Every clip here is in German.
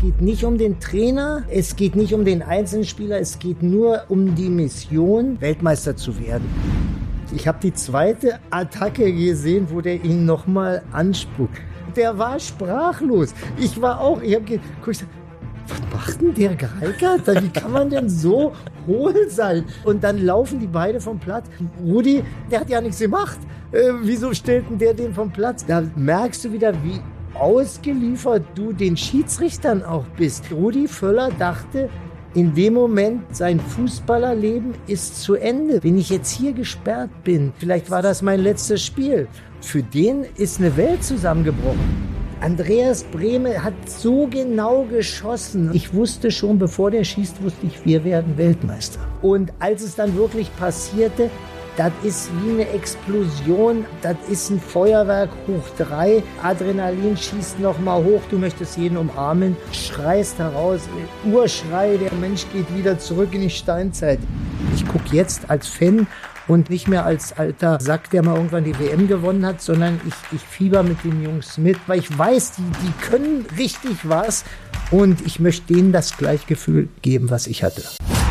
geht nicht um den Trainer, es geht nicht um den einzelnen Spieler, es geht nur um die Mission, Weltmeister zu werden. Ich habe die zweite Attacke gesehen, wo der ihn nochmal anspuckt. Der war sprachlos. Ich habe geguckt, was macht denn der Gereikert? Wie kann man denn so hohl sein? Und dann laufen die beide vom Platz. Rudi, der hat ja nichts gemacht. Wieso stellt denn der den vom Platz? Da merkst du wieder, wie ausgeliefert du den Schiedsrichtern auch bist. Rudi Völler dachte, in dem Moment, sein Fußballerleben ist zu Ende. Wenn ich jetzt hier gesperrt bin, vielleicht war das mein letztes Spiel. Für den ist eine Welt zusammengebrochen. Andreas Brehme hat so genau geschossen. Ich wusste schon, bevor der schießt, wusste ich, wir werden Weltmeister. Und als es dann wirklich passierte, das ist wie eine Explosion, das ist ein Feuerwerk hoch 3. Adrenalin schießt nochmal hoch, du möchtest jeden umarmen, schreist heraus, Urschrei, der Mensch geht wieder zurück in die Steinzeit. Ich gucke jetzt als Fan und nicht mehr als alter Sack, der mal irgendwann die WM gewonnen hat, sondern ich fieber mit den Jungs mit, weil ich weiß, die können richtig was und ich möchte denen das Gleichgefühl geben, was ich hatte.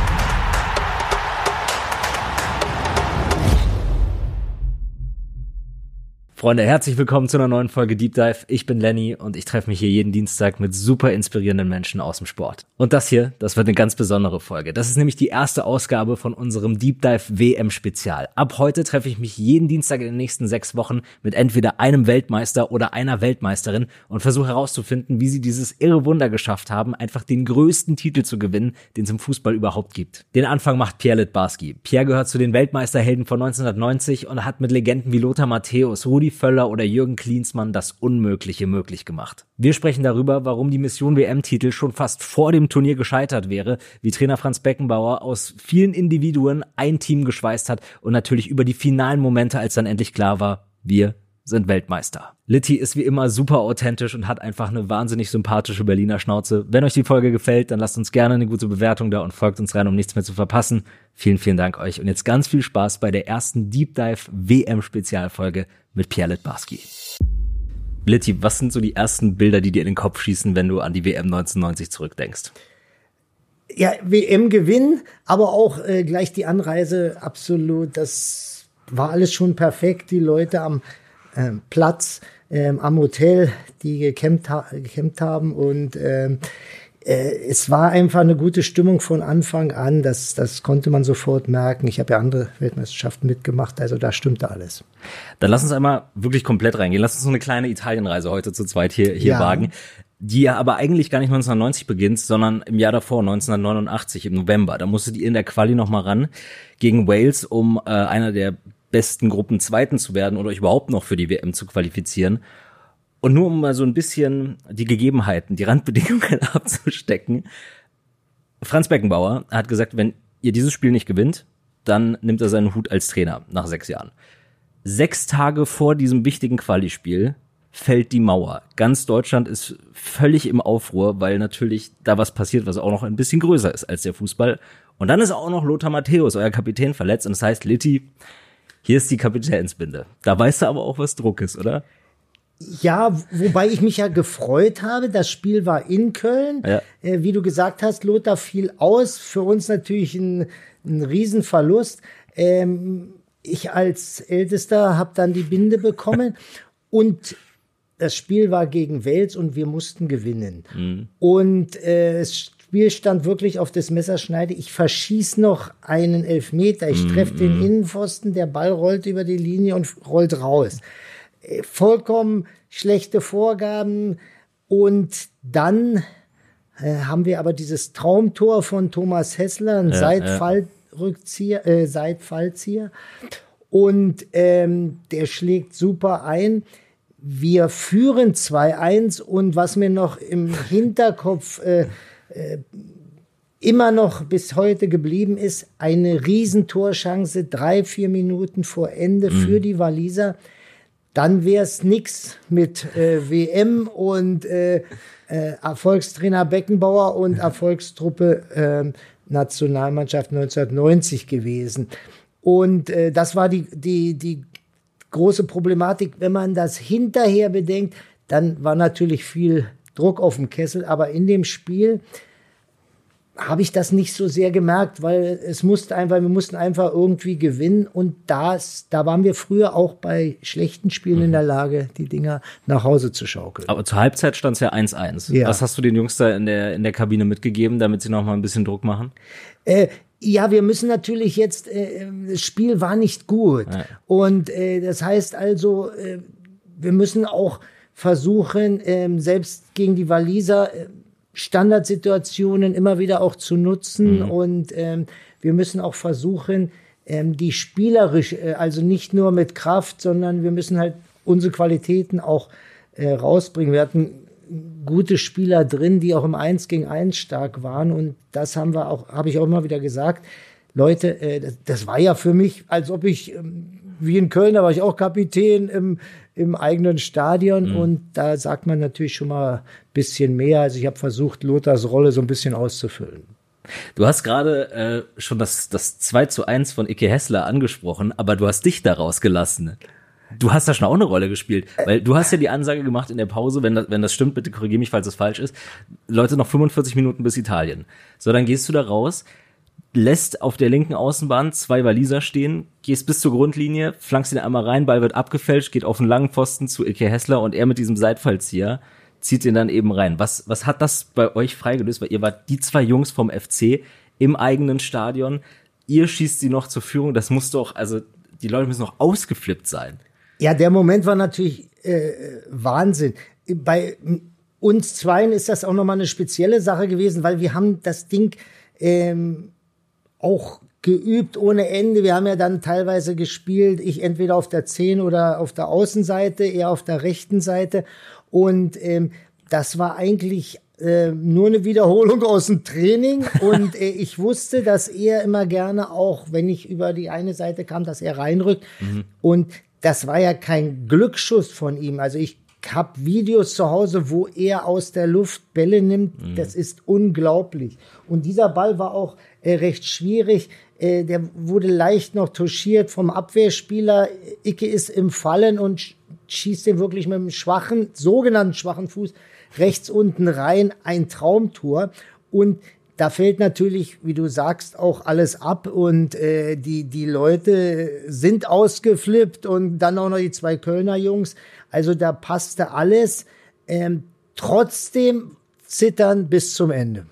Freunde, herzlich willkommen zu einer neuen Folge Deep Dive. Ich bin Lenny und ich treffe mich hier jeden Dienstag mit super inspirierenden Menschen aus dem Sport. Und das wird eine ganz besondere Folge. Das ist nämlich die erste Ausgabe von unserem Deep Dive WM-Spezial. Ab heute treffe ich mich jeden Dienstag in den nächsten 6 Wochen mit entweder einem Weltmeister oder einer Weltmeisterin und versuche herauszufinden, wie sie dieses irre Wunder geschafft haben, einfach den größten Titel zu gewinnen, den es im Fußball überhaupt gibt. Den Anfang macht Pierre Littbarski. Pierre gehört zu den Weltmeisterhelden von 1990 und hat mit Legenden wie Lothar Matthäus, Rudi Völler oder Jürgen Klinsmann das Unmögliche möglich gemacht. Wir sprechen darüber, warum die Mission WM-Titel schon fast vor dem Turnier gescheitert wäre, wie Trainer Franz Beckenbauer aus vielen Individuen ein Team geschweißt hat und natürlich über die finalen Momente, als dann endlich klar war, wir sind Weltmeister. Litti ist wie immer super authentisch und hat einfach eine wahnsinnig sympathische Berliner Schnauze. Wenn euch die Folge gefällt, dann lasst uns gerne eine gute Bewertung da und folgt uns rein, um nichts mehr zu verpassen. Vielen, vielen Dank euch und jetzt ganz viel Spaß bei der ersten Deep Dive WM-Spezialfolge mit Pierre Littbarski. Litti, was sind so die ersten Bilder, die dir in den Kopf schießen, wenn du an die WM 1990 zurückdenkst? Ja, WM-Gewinn, aber auch gleich die Anreise, absolut, das war alles schon perfekt. Die Leute am Platz, am Hotel, die gecampt haben und es war einfach eine gute Stimmung von Anfang an, das konnte man sofort merken. Ich habe ja andere Weltmeisterschaften mitgemacht, also da stimmte alles. Dann lass uns einmal wirklich komplett reingehen. Lass uns so eine kleine Italienreise heute zu zweit hier wagen, die ja aber eigentlich gar nicht 1990 beginnt, sondern im Jahr davor, 1989 im November. Da musstet ihr in der Quali noch mal ran gegen Wales, um einer der besten Gruppen Zweiten zu werden oder euch überhaupt noch für die WM zu qualifizieren. Und nur um mal so ein bisschen die Gegebenheiten, die Randbedingungen abzustecken. Franz Beckenbauer hat gesagt, wenn ihr dieses Spiel nicht gewinnt, dann nimmt er seinen Hut als Trainer nach 6 Jahren. 6 Tage vor diesem wichtigen Quali-Spiel fällt die Mauer. Ganz Deutschland ist völlig im Aufruhr, weil natürlich da was passiert, was auch noch ein bisschen größer ist als der Fußball. Und dann ist auch noch Lothar Matthäus, euer Kapitän, verletzt. Und das heißt, Litti, hier ist die Kapitänsbinde. Da weißt du aber auch, was Druck ist, oder? Ja, wobei ich mich ja gefreut habe. Das Spiel war in Köln. Ja. Wie du gesagt hast, Lothar fiel aus. Für uns natürlich ein Riesenverlust. Ich als Ältester habe dann die Binde bekommen. Und das Spiel war gegen Wales und wir mussten gewinnen. Mhm. Und das Spiel stand wirklich auf das Messerschneide. Ich verschieß noch einen Elfmeter. Ich treffe den Innenpfosten. Der Ball rollt über die Linie und rollt raus. Vollkommen schlechte Vorgaben. Und dann haben wir aber dieses Traumtor von Thomas Hässler, ein Seitfallzieher. Und der schlägt super ein. Wir führen 2-1 und was mir noch im Hinterkopf immer noch bis heute geblieben ist, eine Riesentorchance, 3-4 Minuten vor Ende für die Waliser. Dann wär's nix mit WM und Erfolgstrainer Beckenbauer und Erfolgstruppe Nationalmannschaft 1990 gewesen. Und das war die große Problematik. Wenn man das hinterher bedenkt, dann war natürlich viel Druck auf dem Kessel, aber in dem Spiel habe ich das nicht so sehr gemerkt, weil wir mussten einfach irgendwie gewinnen und da waren wir früher auch bei schlechten Spielen in der Lage, die Dinger nach Hause zu schaukeln. Aber zur Halbzeit stand es ja 1-1. Ja. Was hast du den Jungs da in der Kabine mitgegeben, damit sie noch mal ein bisschen Druck machen? Ja, wir müssen natürlich jetzt, das Spiel war nicht gut. Ja. Und das heißt also, wir müssen auch versuchen, selbst gegen die Waliser Standardsituationen immer wieder auch zu nutzen. Und wir müssen auch versuchen, die spielerisch, also nicht nur mit Kraft, sondern wir müssen halt unsere Qualitäten auch rausbringen. Wir hatten gute Spieler drin, die auch im 1 gegen 1 stark waren. Und das habe ich auch immer wieder gesagt. Leute, das war ja für mich, als ob ich, wie in Köln, da war ich auch Kapitän im eigenen Stadion. Und da sagt man natürlich schon mal ein bisschen mehr. Also ich habe versucht, Lothars Rolle so ein bisschen auszufüllen. Du hast gerade schon das 2-1 von Icke Hässler angesprochen, aber du hast dich da rausgelassen. Du hast da schon auch eine Rolle gespielt, weil du hast ja die Ansage gemacht in der Pause, wenn das stimmt, bitte korrigier mich, falls es falsch ist. Leute, noch 45 Minuten bis Italien. So, dann gehst du da raus, lässt auf der linken Außenbahn 2 Waliser stehen, gehst bis zur Grundlinie, flankst ihn einmal rein, Ball wird abgefälscht, geht auf einen langen Pfosten zu Icke Hässler und er mit diesem Seitfallzieher zieht den dann eben rein. Was hat das bei euch freigelöst? Weil ihr wart die 2 Jungs vom FC im eigenen Stadion. Ihr schießt sie noch zur Führung. Das muss doch, also die Leute müssen noch ausgeflippt sein. Ja, der Moment war natürlich Wahnsinn. Bei uns Zweien ist das auch nochmal eine spezielle Sache gewesen, weil wir haben das Ding auch geübt ohne Ende. Wir haben ja dann teilweise gespielt, ich entweder auf der 10 oder auf der Außenseite, eher auf der rechten Seite. Und das war eigentlich nur eine Wiederholung aus dem Training. Und ich wusste, dass er immer gerne auch, wenn ich über die eine Seite kam, dass er reinrückt. Und das war ja kein Glücksschuss von ihm. Also ich habe Videos zu Hause, wo er aus der Luft Bälle nimmt. Das ist unglaublich. Und dieser Ball war auch recht schwierig. Der wurde leicht noch touchiert vom Abwehrspieler. Icke ist im Fallen und schießt den wirklich mit einem sogenannten schwachen Fuß rechts unten rein. Ein Traumtor. Und da fällt natürlich, wie du sagst, auch alles ab und die Leute sind ausgeflippt und dann auch noch die 2 Kölner Jungs. Also da passte alles. Trotzdem zittern bis zum Ende.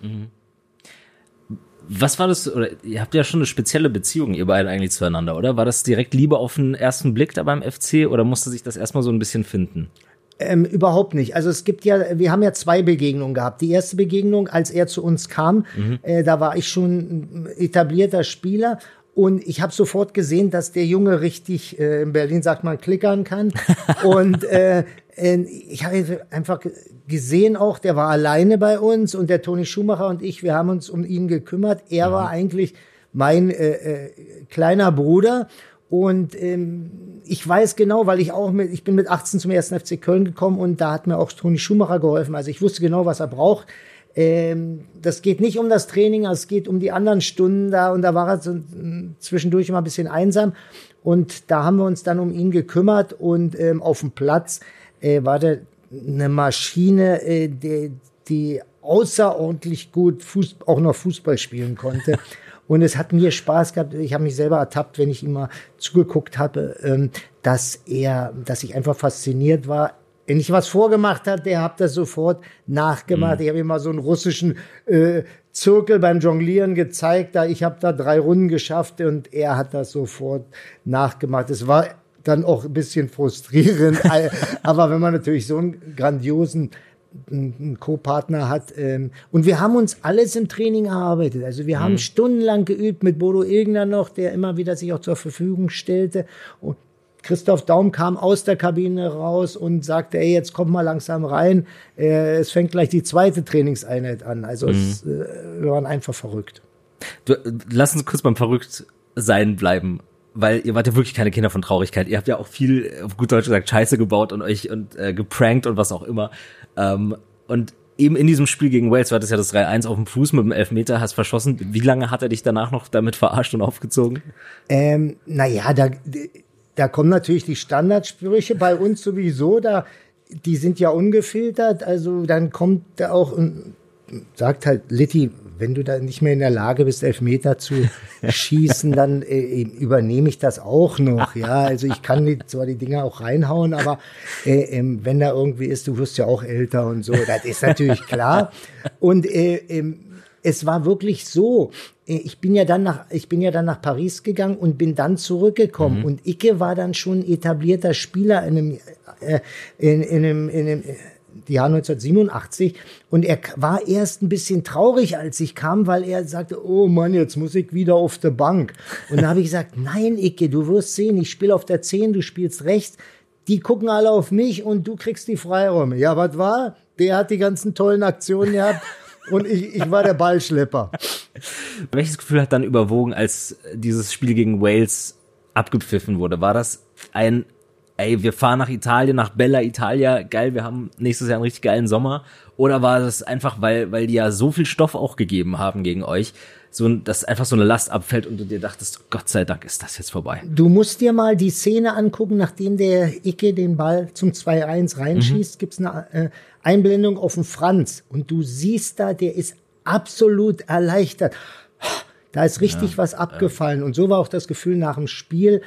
Was war das, oder ihr habt ja schon eine spezielle Beziehung, ihr beide eigentlich zueinander, oder? War das direkt Liebe auf den ersten Blick da beim FC oder musste sich das erstmal so ein bisschen finden? Überhaupt nicht. Also wir haben ja 2 Begegnungen gehabt. Die erste Begegnung, als er zu uns kam, da war ich schon ein etablierter Spieler und ich habe sofort gesehen, dass der Junge richtig, in Berlin sagt man, klickern kann. Und ich habe einfach gesehen auch, der war alleine bei uns und der Toni Schumacher und ich, wir haben uns um ihn gekümmert. Er war eigentlich mein kleiner Bruder. Und ich weiß genau, weil ich bin mit 18 zum 1. FC Köln gekommen und da hat mir auch Toni Schumacher geholfen. Also ich wusste genau, was er braucht. Das geht nicht um das Training, es geht um die anderen Stunden da und da war er zwischendurch immer ein bisschen einsam. Und da haben wir uns dann um ihn gekümmert und auf dem Platz war der eine Maschine, die außerordentlich gut auch noch Fußball spielen konnte. Und es hat mir Spaß gehabt. Ich habe mich selber ertappt, wenn ich ihm mal zugeguckt habe, dass ich einfach fasziniert war. Wenn ich was vorgemacht hat, der hat das sofort nachgemacht. Ich habe ihm mal so einen russischen Zirkel beim Jonglieren gezeigt. Ich habe da 3 Runden geschafft und er hat das sofort nachgemacht. Es war dann auch ein bisschen frustrierend. Aber wenn man natürlich so einen grandiosen Co-Partner hat. Und wir haben uns alles im Training erarbeitet. Also wir haben stundenlang geübt mit Bodo Ilgner noch, der immer wieder sich auch zur Verfügung stellte. Und Christoph Daum kam aus der Kabine raus und sagte, ey, jetzt kommt mal langsam rein. Es fängt gleich die 2. Trainingseinheit an. Also wir waren einfach verrückt. Lass uns kurz beim Verrücktsein bleiben. Weil ihr wart ja wirklich keine Kinder von Traurigkeit. Ihr habt ja auch viel, auf gut Deutsch gesagt, Scheiße gebaut und euch geprankt und was auch immer. Und eben in diesem Spiel gegen Wales, du hattest ja das 3-1 auf dem Fuß mit dem Elfmeter, hast verschossen. Wie lange hat er dich danach noch damit verarscht und aufgezogen? Da kommen natürlich die Standardsprüche bei uns sowieso. die sind ja ungefiltert, also dann kommt da auch und sagt halt, Litti, wenn du da nicht mehr in der Lage bist, Elfmeter zu schießen, dann übernehme ich das auch noch. Ja, also ich kann zwar die Dinger auch reinhauen, aber wenn da irgendwie ist, du wirst ja auch älter und so, das ist natürlich klar. Und es war wirklich so, ich bin ja dann nach Paris gegangen und bin dann zurückgekommen. Und Icke war dann schon etablierter Spieler in einem Jahr 1987 und er war erst ein bisschen traurig, als ich kam, weil er sagte, oh Mann, jetzt muss ich wieder auf der Bank. Und da habe ich gesagt, nein, Icke, du wirst sehen, ich spiele auf der 10, du spielst rechts, die gucken alle auf mich und du kriegst die Freiräume. Ja, was war? Der hat die ganzen tollen Aktionen gehabt und ich war der Ballschlepper. Welches Gefühl hat dann überwogen, als dieses Spiel gegen Wales abgepfiffen wurde? War das ein wir fahren nach Italien, nach Bella Italia, geil, wir haben nächstes Jahr einen richtig geilen Sommer? Oder war das einfach, weil die ja so viel Stoff auch gegeben haben gegen euch, dass einfach so eine Last abfällt und du dir dachtest, Gott sei Dank ist das jetzt vorbei? Du musst dir mal die Szene angucken, nachdem der Icke den Ball zum 2-1 reinschießt, gibt's eine Einblendung auf den Franz und du siehst da, der ist absolut erleichtert. Da ist richtig was abgefallen und so war auch das Gefühl nach dem Spiel.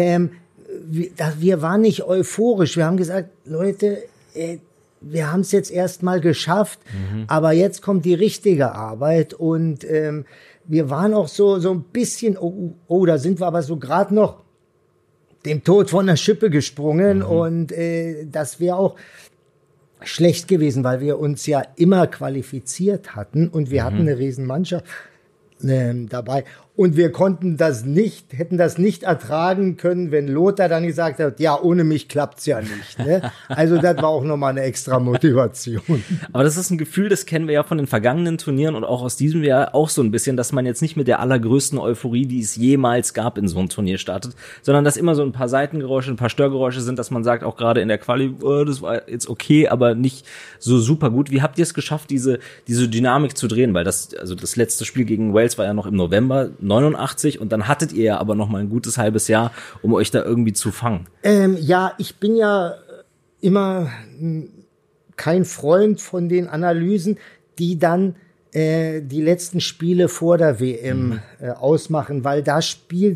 Wir waren nicht euphorisch. Wir haben gesagt, Leute, wir haben es jetzt erst mal geschafft, aber jetzt kommt die richtige Arbeit. Und wir waren auch so ein bisschen, da sind wir aber so gerade noch dem Tod von der Schippe gesprungen. Und das wäre auch schlecht gewesen, weil wir uns ja immer qualifiziert hatten und wir hatten eine Riesenmannschaft dabei. Und wir hätten das nicht ertragen können, wenn Lothar dann gesagt hat, ja, ohne mich klappt's ja nicht. Ne? Also das war auch nochmal eine extra Motivation. Aber das ist ein Gefühl, das kennen wir ja von den vergangenen Turnieren und auch aus diesem Jahr auch so ein bisschen, dass man jetzt nicht mit der allergrößten Euphorie, die es jemals gab, in so ein Turnier startet, sondern dass immer so ein paar Seitengeräusche, ein paar Störgeräusche sind, dass man sagt, auch gerade in der Quali, das war jetzt okay, aber nicht so super gut. Wie habt ihr es geschafft, diese Dynamik zu drehen? Weil das letzte Spiel gegen Wales war ja noch im November 89 und dann hattet ihr ja aber noch mal ein gutes halbes Jahr, um euch da irgendwie zu fangen. Ja, ich bin ja immer kein Freund von den Analysen, die dann die letzten Spiele vor der WM ausmachen, weil da spielt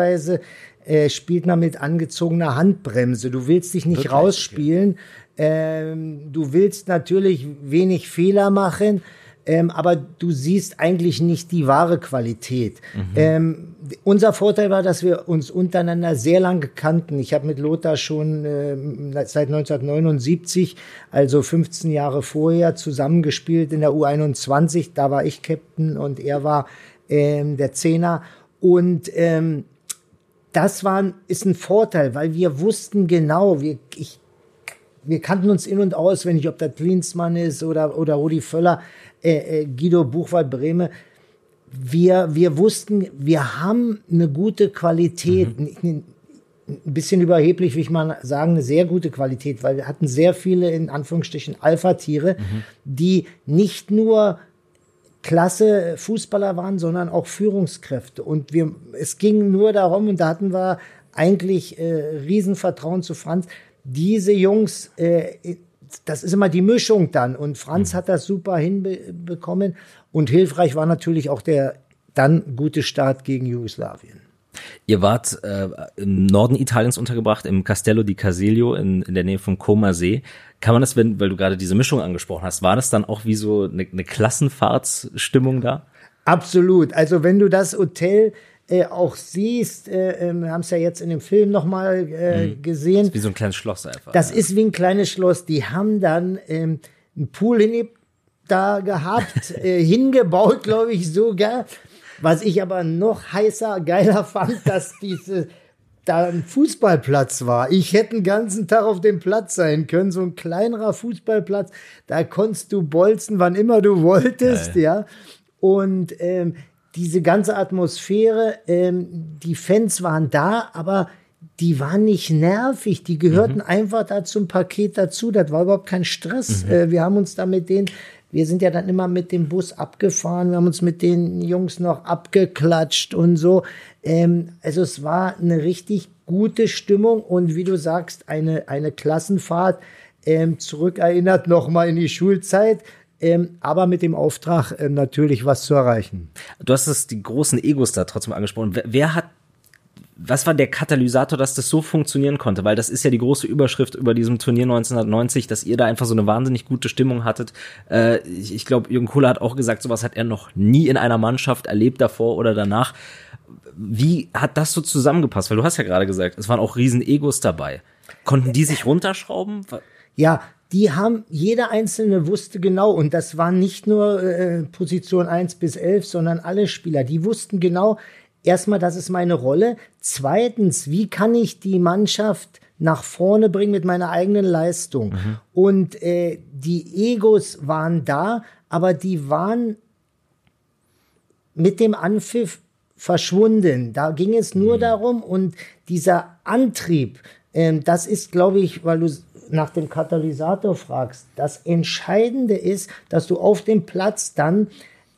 man mit angezogener Handbremse. Du willst dich nicht rausspielen. Du willst natürlich wenig Fehler machen. Aber du siehst eigentlich nicht die wahre Qualität. Unser Vorteil war, dass wir uns untereinander sehr lange kannten. Ich habe mit Lothar schon seit 1979, also 15 Jahre vorher, zusammengespielt in der U21. Da war ich Captain und er war der Zehner. Und das ist ein Vorteil, weil wir wussten genau, wir kannten uns in- und auswendig, ob das Klinsmann ist oder Rudi Völler, Guido Buchwald-Brehme. Wir wussten, wir haben eine gute Qualität, ein bisschen überheblich, will ich mal sagen, eine sehr gute Qualität, weil wir hatten sehr viele, in Anführungsstrichen, Alpha-Tiere, die nicht nur klasse Fußballer waren, sondern auch Führungskräfte. Und es ging nur darum, und da hatten wir eigentlich Riesenvertrauen zu Franz, diese Jungs, das ist immer die Mischung dann. Und Franz hat das super hinbekommen. Und hilfreich war natürlich auch der dann gute Start gegen Jugoslawien. Ihr wart im Norden Italiens untergebracht, im Castello di Casilio in der Nähe vom Comer See. Kann man das, weil du gerade diese Mischung angesprochen hast, war das dann auch wie so eine Klassenfahrtsstimmung da? Absolut. Also wenn du das Hotel auch siehst, wir haben es ja jetzt in dem Film nochmal gesehen. Das ist wie so ein kleines Schloss einfach. Das ist wie ein kleines Schloss. Die haben dann einen Pool da gehabt, hingebaut, glaube ich sogar. Was ich aber noch geiler fand, dass da ein Fußballplatz war. Ich hätte den ganzen Tag auf dem Platz sein können, so ein kleinerer Fußballplatz. Da konntest du bolzen, wann immer du wolltest, ja. Und diese ganze Atmosphäre, die Fans waren da, aber die waren nicht nervig. Die gehörten einfach da zum Paket dazu. Das war überhaupt kein Stress. Wir haben uns da wir sind ja dann immer mit dem Bus abgefahren. Wir haben uns mit den Jungs noch abgeklatscht und so. Also es war eine richtig gute Stimmung und wie du sagst, eine Klassenfahrt. zurückerinnert, nochmal in die Schulzeit. Aber mit dem Auftrag, natürlich was zu erreichen. Du hast die großen Egos da trotzdem angesprochen. Was war der Katalysator, dass das so funktionieren konnte? Weil das ist ja die große Überschrift über diesem Turnier 1990, dass ihr da einfach so eine wahnsinnig gute Stimmung hattet. Ich glaube, Jürgen Kohler hat auch gesagt, sowas hat er noch nie in einer Mannschaft erlebt, davor oder danach. Wie hat das so zusammengepasst? Weil du hast ja gerade gesagt, es waren auch riesen Egos dabei. Konnten die sich runterschrauben? Ja, jeder Einzelne wusste genau, und das waren nicht nur Position 1 bis 11, sondern alle Spieler, die wussten genau, erstmal, das ist meine Rolle. Zweitens, wie kann ich die Mannschaft nach vorne bringen mit meiner eigenen Leistung? Und die Egos waren da, aber die waren mit dem Anpfiff verschwunden. Da ging es nur darum, und dieser Antrieb, das ist, glaube ich, weil du nach dem Katalysator fragst, das Entscheidende ist, dass du auf dem Platz dann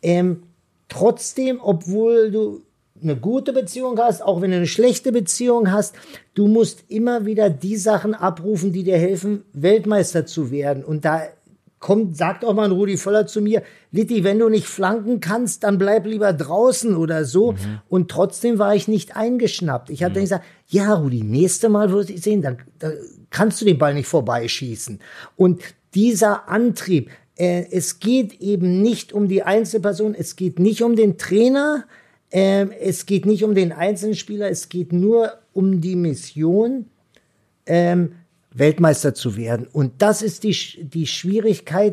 trotzdem, obwohl du eine gute Beziehung hast, auch wenn du eine schlechte Beziehung hast, du musst immer wieder die Sachen abrufen, die dir helfen, Weltmeister zu werden. Und da sagt auch mal ein Rudi Völler zu mir, Litti, wenn du nicht flanken kannst, dann bleib lieber draußen oder so. Und trotzdem war ich nicht eingeschnappt. Ich habe dann gesagt, ja, Rudi, nächste Mal würde ich sehen, da kannst du den Ball nicht vorbeischießen. Und dieser Antrieb, es geht eben nicht um die Einzelperson, es geht nicht um den Trainer, es geht nicht um den einzelnen Spieler, es geht nur um die Mission, Weltmeister zu werden. Und das ist die Schwierigkeit,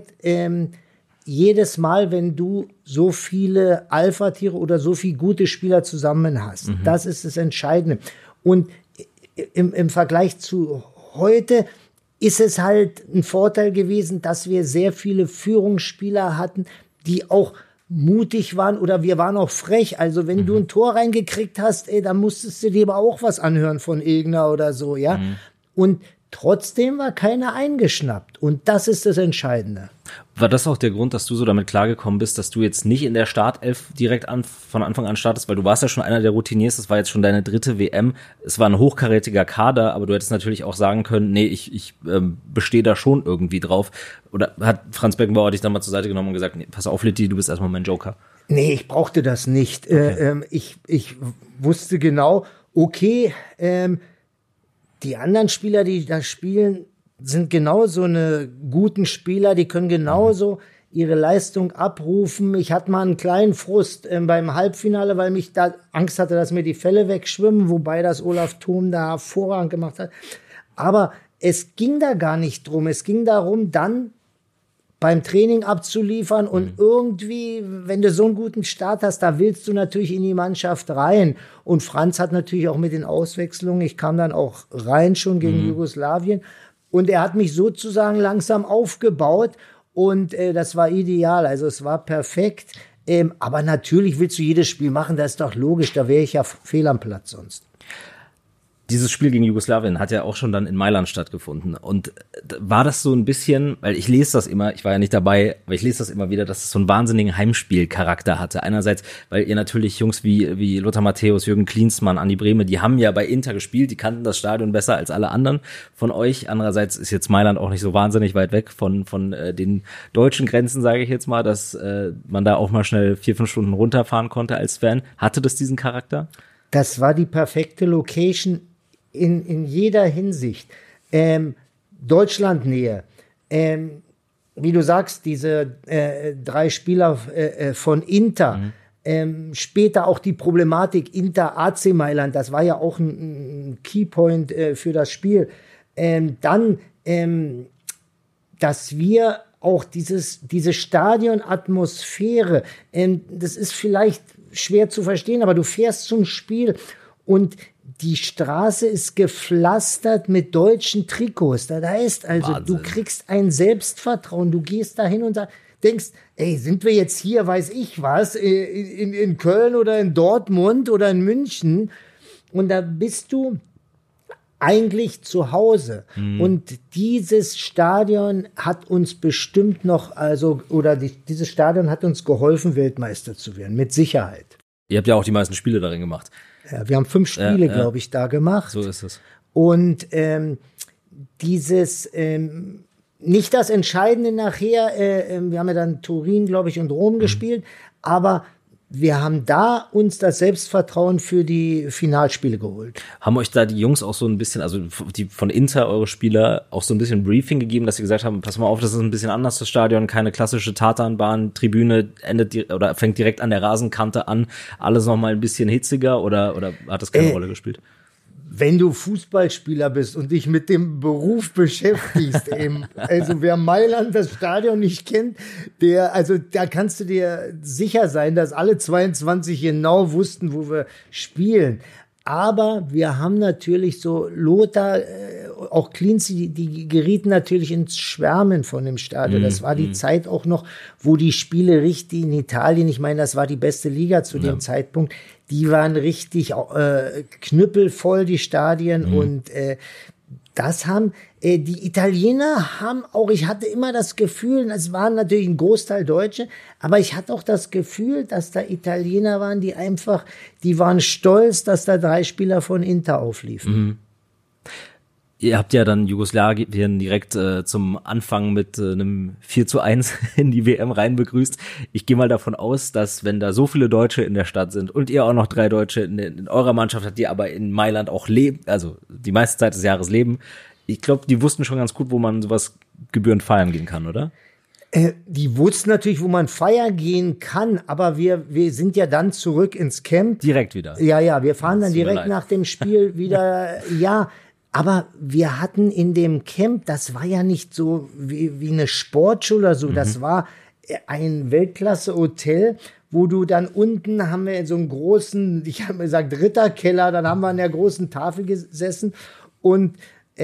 jedes Mal, wenn du so viele Alpha-Tiere oder so viele gute Spieler zusammen hast. Das ist das Entscheidende. Und im Vergleich zu heute ist es halt ein Vorteil gewesen, dass wir sehr viele Führungsspieler hatten, die auch mutig waren, oder wir waren auch frech. Also wenn du ein Tor reingekriegt hast, dann musstest du dir aber auch was anhören von Egner oder so, ja. Und trotzdem war keiner eingeschnappt. Und das ist das Entscheidende. War das auch der Grund, dass du so damit klargekommen bist, dass du jetzt nicht in der Startelf direkt von Anfang an startest? Weil du warst ja schon einer der Routiniers, das war jetzt schon deine 3. WM. Es war ein hochkarätiger Kader, aber du hättest natürlich auch sagen können, nee, ich bestehe da schon irgendwie drauf. Oder hat Franz Beckenbauer dich dann mal zur Seite genommen und gesagt, nee, pass auf, Litti, du bist erstmal mein Joker? Nee, ich brauchte das nicht. Okay. Ich wusste genau, okay, die anderen Spieler, die da spielen, sind genauso eine guten Spieler, die können genauso ihre Leistung abrufen. Ich hatte mal einen kleinen Frust beim Halbfinale, weil mich da Angst hatte, dass mir die Fälle wegschwimmen, wobei das Olaf Thom da hervorragend gemacht hat. Aber es ging da gar nicht drum. Es ging darum, dann beim Training abzuliefern, und irgendwie, wenn du so einen guten Start hast, da willst du natürlich in die Mannschaft rein. Und Franz hat natürlich auch mit den Auswechslungen, ich kam dann auch rein schon gegen Jugoslawien, und er hat mich sozusagen langsam aufgebaut, und das war ideal, also es war perfekt. Aber natürlich willst du jedes Spiel machen, das ist doch logisch, da wäre ich ja fehl am Platz sonst. Dieses Spiel gegen Jugoslawien hat ja auch schon dann in Mailand stattgefunden. Und war das so ein bisschen, weil ich lese das immer, ich war ja nicht dabei, aber ich lese das immer wieder, dass es so einen wahnsinnigen Heimspielcharakter hatte. Einerseits, weil ihr natürlich Jungs wie Lothar Matthäus, Jürgen Klinsmann, Andi Brehme, die haben ja bei Inter gespielt, die kannten das Stadion besser als alle anderen von euch. Andererseits ist jetzt Mailand auch nicht so wahnsinnig weit weg von den deutschen Grenzen, sage ich jetzt mal, dass man da auch mal schnell 4-5 Stunden runterfahren konnte als Fan. Hatte das diesen Charakter? Das war die perfekte Location in jeder Hinsicht. Deutschlandnähe. Wie du sagst, diese 3 Spieler von Inter. Später auch die Problematik Inter AC Mailand. Das war ja auch ein Keypoint für das Spiel. Dann, dass wir auch diese Stadionatmosphäre, das ist vielleicht schwer zu verstehen, aber du fährst zum Spiel und die Straße ist gepflastert mit deutschen Trikots. Das heißt also, Wahnsinn. Du kriegst ein Selbstvertrauen. Du gehst dahin und denkst, ey, sind wir jetzt hier, weiß ich was, in Köln oder in Dortmund oder in München? Und da bist du eigentlich zu Hause. Und dieses Stadion hat uns bestimmt noch, dieses Stadion hat uns geholfen, Weltmeister zu werden, mit Sicherheit. Ihr habt ja auch die meisten Spiele darin gemacht. Ja, wir haben 5 Spiele, glaube ich, da gemacht. So ist es. Und dieses nicht das Entscheidende nachher. Wir haben ja dann Turin, glaube ich, und Rom gespielt. Aber wir haben da uns das Selbstvertrauen für die Finalspiele geholt. Haben euch da die Jungs auch so ein bisschen, also die von Inter, eure Spieler, auch so ein bisschen Briefing gegeben, dass sie gesagt haben, pass mal auf, das ist ein bisschen anders, das Stadion, keine klassische Tatanbahn, Tribüne oder fängt direkt an der Rasenkante an, alles noch mal ein bisschen hitziger oder hat das keine Rolle gespielt? Wenn du Fußballspieler bist und dich mit dem Beruf beschäftigst, also wer Mailand das Stadion nicht kennt, da kannst du dir sicher sein, dass alle 22 genau wussten, wo wir spielen. Aber wir haben natürlich so Lothar, auch Cleansy, die gerieten natürlich ins Schwärmen von dem Stadion. Das war die Zeit auch noch, wo die Spiele richtig in Italien, ich meine, das war die beste Liga zu dem Zeitpunkt, die waren richtig knüppelvoll, die Stadien. Und das haben die Italiener haben auch, ich hatte immer das Gefühl, es waren natürlich ein Großteil Deutsche, aber ich hatte auch das Gefühl, dass da Italiener waren, die waren stolz, dass da 3 Spieler von Inter aufliefen. Ihr habt ja dann Jugoslawien direkt zum Anfang mit einem 4:1 in die WM rein begrüßt. Ich gehe mal davon aus, dass wenn da so viele Deutsche in der Stadt sind und ihr auch noch 3 Deutsche in eurer Mannschaft habt, die aber in Mailand auch leben, also die meiste Zeit des Jahres leben, ich glaube, die wussten schon ganz gut, wo man sowas gebührend feiern gehen kann, oder? Die wussten natürlich, wo man feiern gehen kann, aber wir sind ja dann zurück ins Camp. Direkt wieder. Ja, wir fahren dann direkt nach dem Spiel wieder, ja. Aber wir hatten in dem Camp, das war ja nicht so wie eine Sportschule oder so, das war ein Weltklasse-Hotel, wo du dann unten haben wir in so einem großen, ich habe gesagt Ritterkeller, dann haben wir an der großen Tafel gesessen und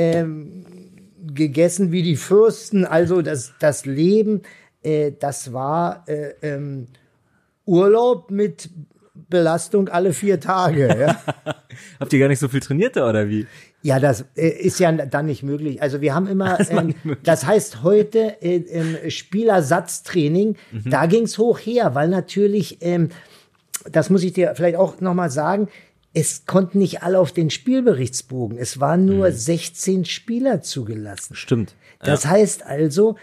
gegessen wie die Fürsten, also das Leben, das war Urlaub mit Belastung alle 4 Tage. Ja. Habt ihr gar nicht so viel trainiert da, oder wie? Ja, das ist ja dann nicht möglich. Also wir haben immer, das heißt heute Spielersatztraining, da ging's hoch her, weil natürlich, das muss ich dir vielleicht auch nochmal sagen, es konnten nicht alle auf den Spielberichtsbogen. Es waren nur 16 Spieler zugelassen. Stimmt. Das heißt also,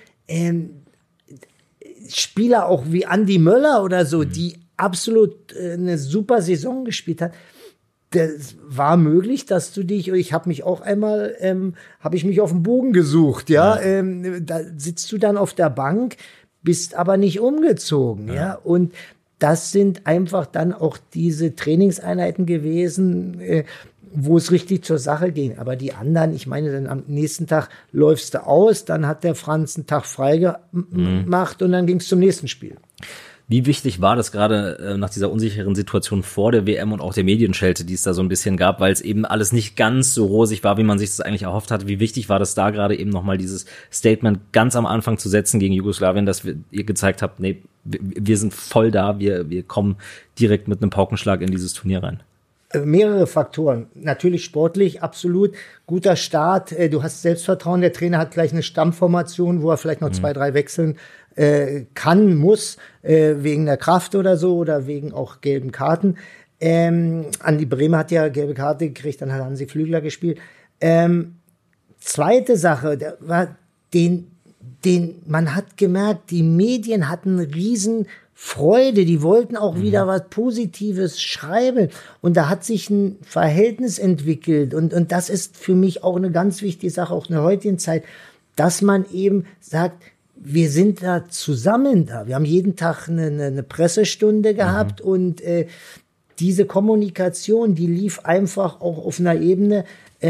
Spieler auch wie Andi Möller oder so, die absolut eine super Saison gespielt hat, das war möglich, dass du dich, ich habe mich auch einmal, habe ich mich auf den Bogen gesucht, ja, da sitzt du dann auf der Bank, bist aber nicht umgezogen, ja, und das sind einfach dann auch diese Trainingseinheiten gewesen, wo es richtig zur Sache ging. Aber die anderen, ich meine, dann am nächsten Tag läufst du aus, dann hat der Franz einen Tag frei gemacht und dann ging es zum nächsten Spiel. Wie wichtig war das gerade nach dieser unsicheren Situation vor der WM und auch der Medienschelte, die es da so ein bisschen gab, weil es eben alles nicht ganz so rosig war, wie man sich das eigentlich erhofft hatte. Wie wichtig war das da gerade eben nochmal dieses Statement ganz am Anfang zu setzen gegen Jugoslawien, dass ihr gezeigt habt, nee, wir sind voll da, wir kommen direkt mit einem Paukenschlag in dieses Turnier rein? Mehrere Faktoren. Natürlich sportlich, absolut. Guter Start. Du hast Selbstvertrauen. Der Trainer hat gleich eine Stammformation, wo er vielleicht noch 2, 3 wechseln muss, wegen der Kraft oder so oder wegen auch gelben Karten. Andi Bremer hat ja gelbe Karte gekriegt, dann hat Hansi Flügler gespielt. Zweite Sache, der war man hat gemerkt, die Medien hatten riesen Freude, die wollten auch wieder was Positives schreiben und da hat sich ein Verhältnis entwickelt und das ist für mich auch eine ganz wichtige Sache, auch in der heutigen Zeit, dass man eben sagt, wir sind da zusammen da. Wir haben jeden Tag eine Pressestunde gehabt und diese Kommunikation, die lief einfach auch auf einer Ebene,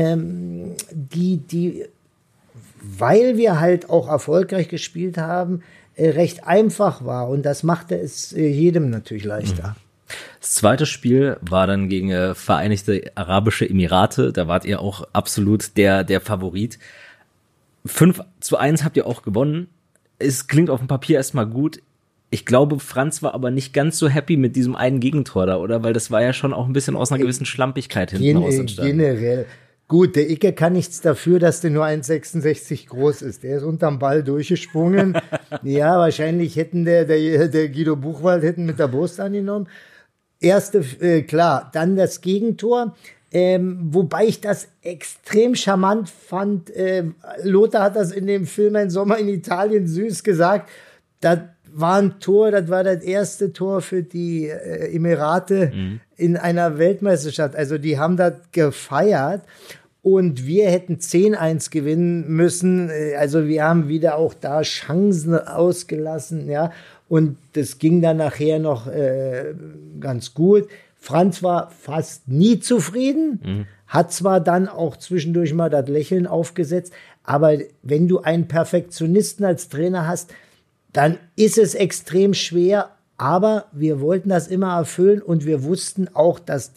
die weil wir halt auch erfolgreich gespielt haben, recht einfach war. Und das machte es jedem natürlich leichter. Das zweite Spiel war dann gegen Vereinigte Arabische Emirate. Da wart ihr auch absolut der Favorit. 5:1 habt ihr auch gewonnen. Es klingt auf dem Papier erstmal gut. Ich glaube, Franz war aber nicht ganz so happy mit diesem einen Gegentor da, oder? Weil das war ja schon auch ein bisschen aus einer gewissen Schlampigkeit hinten raus entstanden. Generell. Gut, der Icke kann nichts dafür, dass der nur 1,66 groß ist. Der ist unterm Ball durchgesprungen. Ja, wahrscheinlich hätten der Guido Buchwald hätten mit der Brust angenommen. Erste, klar, dann das Gegentor. Wobei ich das extrem charmant fand. Lothar hat das in dem Film Ein Sommer in Italien süß gesagt. Das war ein Tor, das war das erste Tor für die Emirate in einer Weltmeisterschaft. Also die haben das gefeiert. Und wir hätten 10-1 gewinnen müssen. Also wir haben wieder auch da Chancen ausgelassen, ja. Und das ging dann nachher noch ganz gut. Franz war fast nie zufrieden, hat zwar dann auch zwischendurch mal das Lächeln aufgesetzt, aber wenn du einen Perfektionisten als Trainer hast, dann ist es extrem schwer. Aber wir wollten das immer erfüllen und wir wussten auch, dass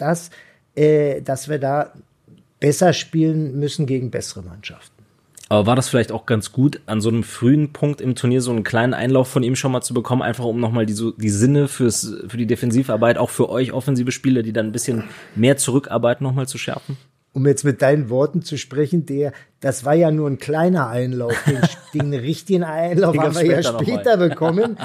wir da besser spielen müssen gegen bessere Mannschaften. Aber war das vielleicht auch ganz gut, an so einem frühen Punkt im Turnier so einen kleinen Einlauf von ihm schon mal zu bekommen, einfach um nochmal die Sinne für die Defensivarbeit, auch für euch offensive Spieler, die dann ein bisschen mehr zurückarbeiten, nochmal zu schärfen? Um jetzt mit deinen Worten zu sprechen, das war ja nur ein kleiner Einlauf. Den richtigen Einlauf haben wir ja später bekommen.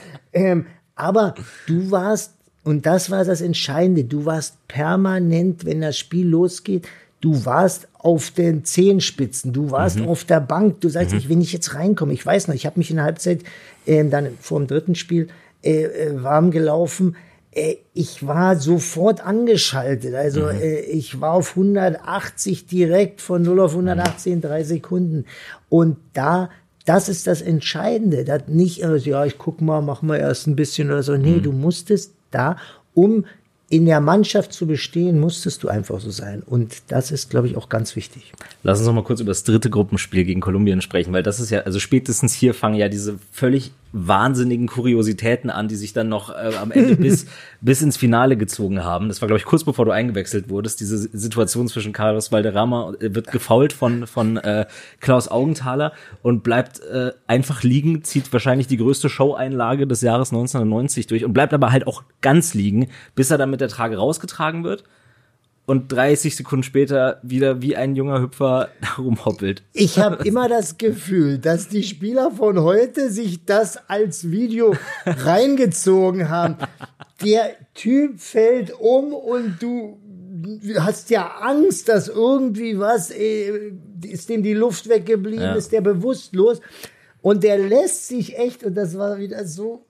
Aber du warst, und das war das Entscheidende, du warst permanent, wenn das Spiel losgeht, du warst auf den Zehenspitzen, du warst auf der Bank, du sagst, wenn ich jetzt reinkomme, ich weiß noch, ich habe mich in der Halbzeit dann vor dem dritten Spiel warm gelaufen, ich war sofort angeschaltet, also ich war auf 180 direkt, von 0 auf 180 in 3 Sekunden und das ist das Entscheidende, das nicht, ja, ich guck mal, mach mal erst ein bisschen oder so, nee, du musstest da, um in der Mannschaft zu bestehen, musstest du einfach so sein. Und das ist, glaube ich, auch ganz wichtig. Lass uns noch mal kurz über das dritte Gruppenspiel gegen Kolumbien sprechen, weil das ist ja, also spätestens hier fangen ja diese völlig wahnsinnigen Kuriositäten an, die sich dann noch am Ende bis ins Finale gezogen haben. Das war, glaube ich, kurz bevor du eingewechselt wurdest, diese Situation zwischen Carlos Valderrama, wird gefoult von Klaus Augenthaler und bleibt einfach liegen, zieht wahrscheinlich die größte Show-Einlage des Jahres 1990 durch und bleibt aber halt auch ganz liegen, bis er dann mit der Trage rausgetragen wird und 30 Sekunden später wieder wie ein junger Hüpfer rumhoppelt. Ich habe immer das Gefühl, dass die Spieler von heute sich das als Video reingezogen haben. Der Typ fällt um und du hast ja Angst, dass irgendwie was, ist dem die Luft weggeblieben, ist der bewusstlos. Und der lässt sich echt, und das war wieder so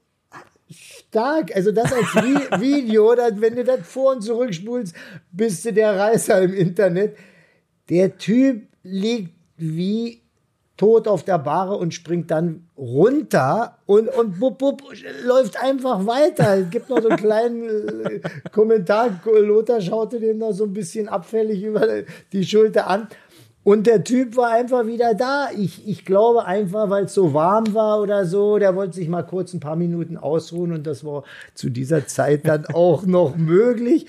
stark, also das als Video, wenn du das vor- und zurückspulst, bist du der Reißer im Internet. Der Typ liegt wie tot auf der Bahre und springt dann runter und bup, läuft einfach weiter. Es gibt noch so einen kleinen Kommentar, Lothar schaute dem noch so ein bisschen abfällig über die Schulter an. Und der Typ war einfach wieder da. Ich glaube einfach, weil es so warm war oder so, der wollte sich mal kurz ein paar Minuten ausruhen und das war zu dieser Zeit dann auch noch möglich.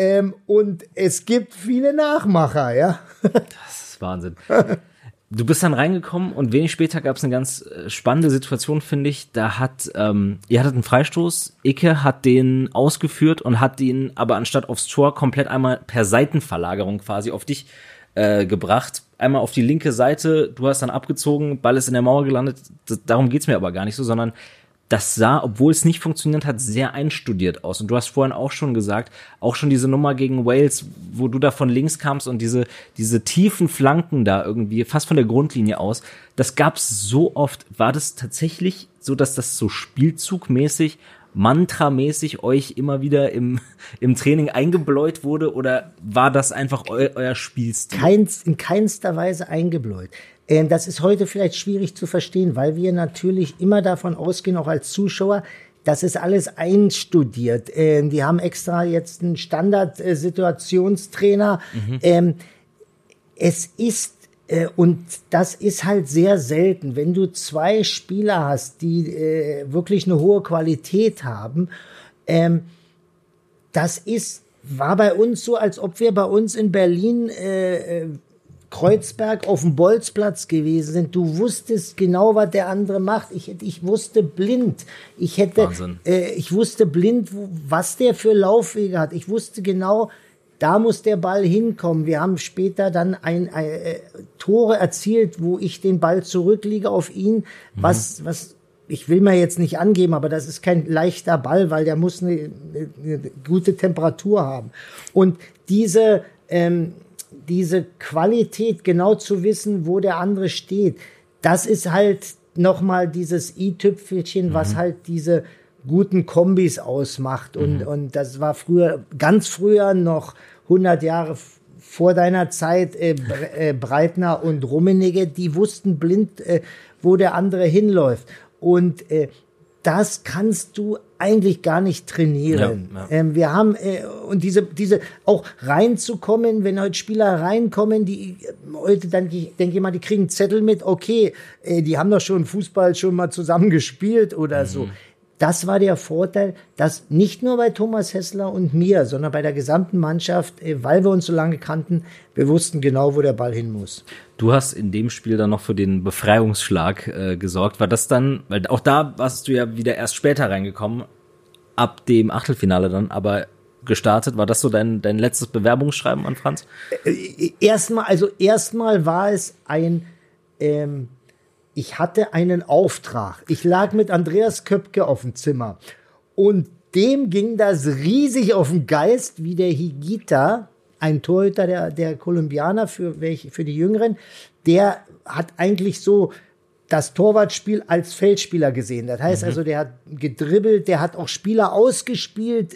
Und es gibt viele Nachmacher, ja. Das ist Wahnsinn. Du bist dann reingekommen und wenig später gab es eine ganz spannende Situation, finde ich. Da ihr hattet einen Freistoß, Icke hat den ausgeführt und hat den aber anstatt aufs Tor komplett einmal per Seitenverlagerung quasi auf dich gebracht. Einmal auf die linke Seite, du hast dann abgezogen, Ball ist in der Mauer gelandet. Darum geht's mir aber gar nicht so, sondern das sah, obwohl es nicht funktioniert hat, sehr einstudiert aus. Und du hast vorhin auch schon gesagt, auch schon diese Nummer gegen Wales, wo du da von links kamst und diese tiefen Flanken da irgendwie, fast von der Grundlinie aus, das gab's so oft. War das tatsächlich so, dass das so spielzugmäßig, mantramäßig euch immer wieder im Training eingebläut wurde oder war das einfach euer Spielstil? In keinster Weise eingebläut. Das ist heute vielleicht schwierig zu verstehen, weil wir natürlich immer davon ausgehen, auch als Zuschauer, das ist alles einstudiert. Die haben extra jetzt einen Standard-Situationstrainer. Es ist und das ist halt sehr selten, wenn du 2 Spieler hast, die wirklich eine hohe Qualität haben. War bei uns so, als ob wir bei uns in Berlin Kreuzberg auf dem Bolzplatz gewesen sind. Du wusstest genau, was der andere macht. Ich wusste blind. Ich wusste blind, was der für Laufwege hat. Ich wusste genau, da muss der Ball hinkommen. Wir haben später dann Tore erzielt, wo ich den Ball zurückliege auf ihn. Was ich will mir jetzt nicht angeben, aber das ist kein leichter Ball, weil der muss eine gute Temperatur haben. Und diese diese Qualität, genau zu wissen, wo der andere steht, das ist halt nochmal dieses i-Tüpfelchen, was halt diese guten Kombis ausmacht. Und das war ganz früher noch 100 Jahre vor deiner Zeit, Breitner und Rummenigge, die wussten blind, wo der andere hinläuft. Und das kannst du eigentlich gar nicht trainieren. Ja. Wir haben und diese auch reinzukommen, wenn heute Spieler reinkommen, die heute dann, ich denke mal, die kriegen Zettel mit, okay, die haben doch schon Fußball schon mal zusammen gespielt oder so. Das war der Vorteil, dass nicht nur bei Thomas Hässler und mir, sondern bei der gesamten Mannschaft, weil wir uns so lange kannten, wir wussten genau, wo der Ball hin muss. Du hast in dem Spiel dann noch für den Befreiungsschlag gesorgt. War das dann, weil auch da warst du ja wieder erst später reingekommen, ab dem Achtelfinale dann, aber gestartet. War das so dein letztes Bewerbungsschreiben an Franz? Erstmal war es ich hatte einen Auftrag. Ich lag mit Andreas Köpke auf dem Zimmer und dem ging das riesig auf den Geist, wie der Higuita, ein Torhüter der Kolumbianer für die Jüngeren, der hat eigentlich so das Torwartspiel als Feldspieler gesehen. Das heißt also, der hat gedribbelt, der hat auch Spieler ausgespielt,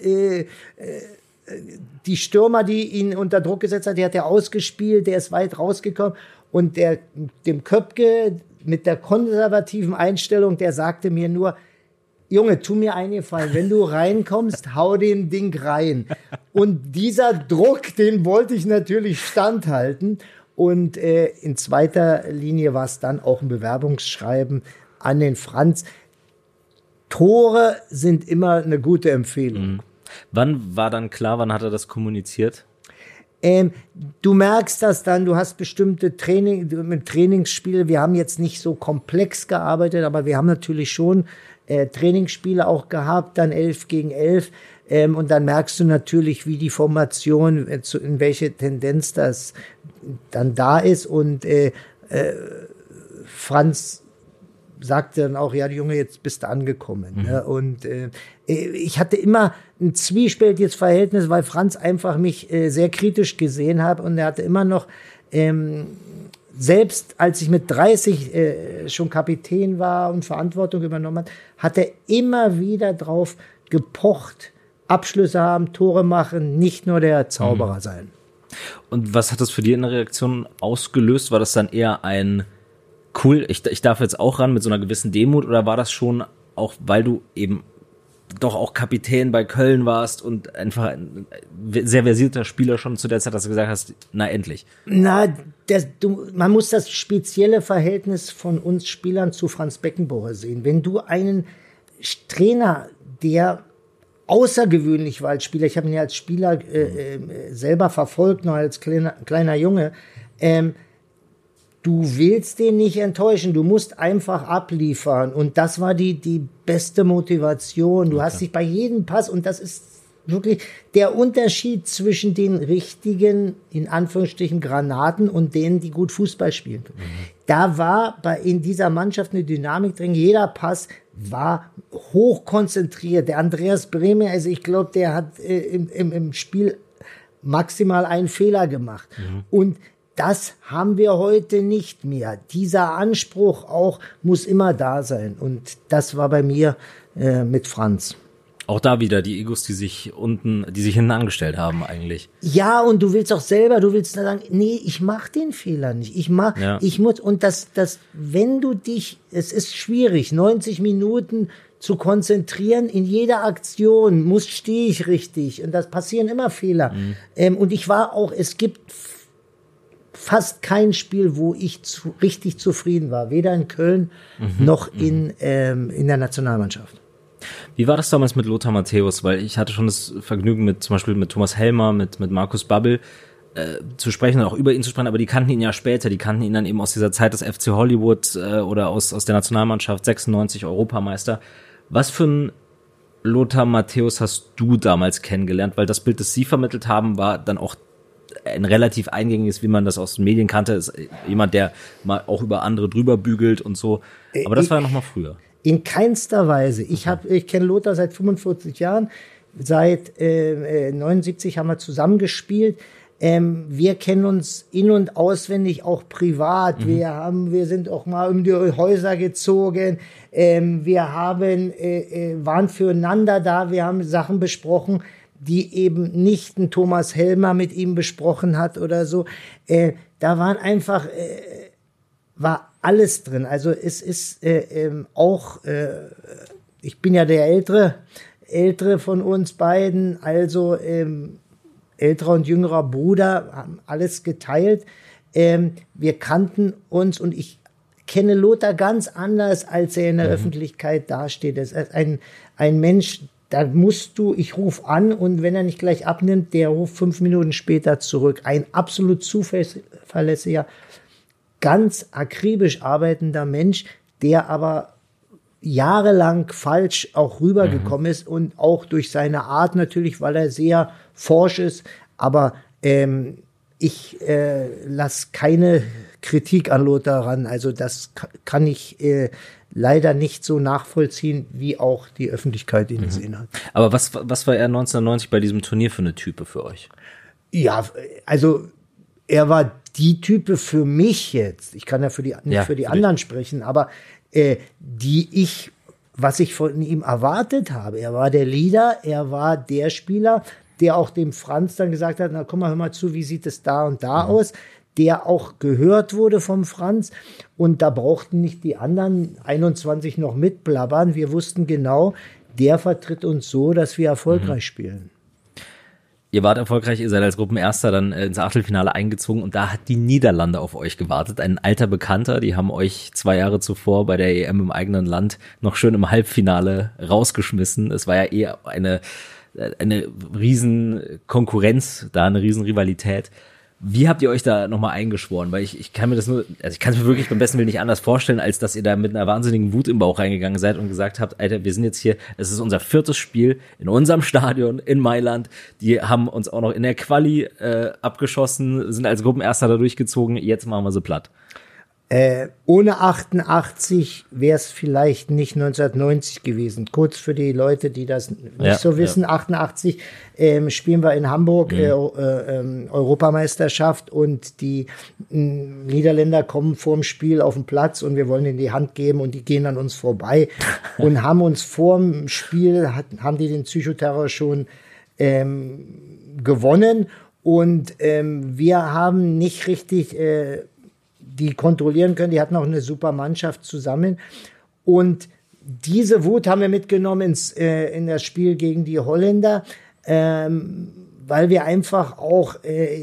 die Stürmer, die ihn unter Druck gesetzt hat, der hat er ausgespielt, der ist weit rausgekommen und dem Köpke mit der konservativen Einstellung, der sagte mir nur, Junge, tu mir einen Gefallen, wenn du reinkommst, hau den Ding rein. Und dieser Druck, den wollte ich natürlich standhalten. Und in zweiter Linie war es dann auch ein Bewerbungsschreiben an den Franz. Tore sind immer eine gute Empfehlung. Wann war dann klar, wann hat er das kommuniziert? Du merkst das dann, du hast bestimmte Trainingsspiele, wir haben jetzt nicht so komplex gearbeitet, aber wir haben natürlich schon Trainingsspiele auch gehabt, dann 11 gegen 11 und dann merkst du natürlich, wie die Formation, in welche Tendenz das dann da ist und Franz sagte dann auch, ja, Junge, jetzt bist du angekommen. Ne? Und ich hatte immer ein zwiespältiges Verhältnis, weil Franz einfach mich sehr kritisch gesehen hat und er hatte immer noch, selbst als ich mit 30 schon Kapitän war und Verantwortung übernommen hat er immer wieder drauf gepocht, Abschlüsse haben, Tore machen, nicht nur der Zauberer sein. Und was hat das für dich in der Reaktion ausgelöst? War das dann eher ein cool, ich darf jetzt auch ran mit so einer gewissen Demut oder war das schon auch, weil du eben doch auch Kapitän bei Köln warst und einfach ein sehr versierter Spieler schon zu der Zeit, dass du gesagt hast, na endlich? Man muss das spezielle Verhältnis von uns Spielern zu Franz Beckenbauer sehen. Wenn du einen Trainer, der außergewöhnlich war als Spieler, ich habe ihn ja als Spieler selber verfolgt, noch als kleiner Junge, du willst den nicht enttäuschen, du musst einfach abliefern und das war die beste Motivation. Du hast dich bei jedem Pass und das ist wirklich der Unterschied zwischen den richtigen, in Anführungsstrichen, Granaten und denen, die gut Fußball spielen. Da war in dieser Mannschaft eine Dynamik drin, jeder Pass war hoch konzentriert. Der Andreas Brehme, also ich glaube, der hat im Spiel maximal einen Fehler gemacht. Und das haben wir heute nicht mehr. Dieser Anspruch auch muss immer da sein. Und das war bei mir mit Franz. Auch da wieder die Egos, die sich hinten angestellt haben eigentlich. Ja, und du willst auch selber, du willst dann sagen, nee, ich mach den Fehler nicht. Ich muss, und wenn du dich, es ist schwierig, 90 Minuten zu konzentrieren in jeder Aktion, stehe ich richtig. Und das passieren immer Fehler. Und ich war auch, es gibt fast kein Spiel, wo ich richtig zufrieden war. Weder in Köln noch in der Nationalmannschaft. Wie war das damals mit Lothar Matthäus? Weil ich hatte schon das Vergnügen zum Beispiel mit Thomas Helmer, mit Markus Babbel zu sprechen und auch über ihn zu sprechen, aber die kannten ihn ja später. Die kannten ihn dann eben aus dieser Zeit des FC Hollywood oder aus der Nationalmannschaft, 96 Europameister. Was für ein Lothar Matthäus hast du damals kennengelernt? Weil das Bild, das Sie vermittelt haben, war dann auch ein relativ eingängiges, wie man das aus den Medien kannte, ist jemand, der mal auch über andere drüber bügelt und so. Aber das war ja noch mal früher. In keinster Weise. Ich kenne Lothar seit 45 Jahren. Seit 79 haben wir zusammen gespielt. Wir kennen uns in- und auswendig, auch privat. Wir sind auch mal um die Häuser gezogen. Wir waren füreinander da. Wir haben Sachen besprochen, die eben nicht ein Thomas Helmer mit ihm besprochen hat oder so. Da waren einfach, war alles drin. Also es ist auch, ich bin ja der Ältere von uns beiden, also älterer und jüngerer Bruder, haben alles geteilt. Wir kannten uns und ich kenne Lothar ganz anders, als er in der Öffentlichkeit dasteht. Das ist ein Mensch, da ich rufe an und wenn er nicht gleich abnimmt, der ruft 5 Minuten später zurück. Ein absolut zuverlässiger, ganz akribisch arbeitender Mensch, der aber jahrelang falsch auch rübergekommen ist und auch durch seine Art natürlich, weil er sehr forsch ist. Aber ich lasse keine Kritik an Lothar ran. Also das kann ich leider nicht so nachvollziehen, wie auch die Öffentlichkeit ihn gesehen hat. Aber was war er 1990 bei diesem Turnier für eine Type für euch? Ja, also er war die Type für mich jetzt. Ich kann ja für die anderen sprechen, aber was ich von ihm erwartet habe. Er war der Leader, er war der Spieler, der auch dem Franz dann gesagt hat, na komm mal, hör mal zu, wie sieht es da und da aus, der auch gehört wurde vom Franz und da brauchten nicht die anderen 21 noch mitblabbern. Wir wussten genau, der vertritt uns so, dass wir erfolgreich spielen. Ihr wart erfolgreich, ihr seid als Gruppenerster dann ins Achtelfinale eingezogen und da hat die Niederlande auf euch gewartet. Ein alter Bekannter, die haben euch 2 Jahre zuvor bei der EM im eigenen Land noch schön im Halbfinale rausgeschmissen. Es war ja eher eine riesen Konkurrenz, da eine riesen Rivalität. Wie habt ihr euch da nochmal eingeschworen? Weil ich kann mir das ich kann es mir wirklich beim besten Willen nicht anders vorstellen, als dass ihr da mit einer wahnsinnigen Wut im Bauch reingegangen seid und gesagt habt, Alter, wir sind jetzt hier, es ist unser 4. Spiel in unserem Stadion in Mailand. Die haben uns auch noch in der Quali abgeschossen, sind als Gruppenerster da durchgezogen, jetzt machen wir sie platt. Ohne 88 wäre es vielleicht nicht 1990 gewesen. Kurz für die Leute, die das nicht so wissen, 88 spielen wir in Hamburg Europameisterschaft und die Niederländer kommen vorm Spiel auf den Platz und wir wollen ihnen die Hand geben und die gehen an uns vorbei und haben uns vorm Spiel, haben die den Psychoterror schon gewonnen und wir haben nicht richtig die kontrollieren können. Die hatten auch eine super Mannschaft zusammen. Und diese Wut haben wir mitgenommen in das Spiel gegen die Holländer, weil wir einfach auch,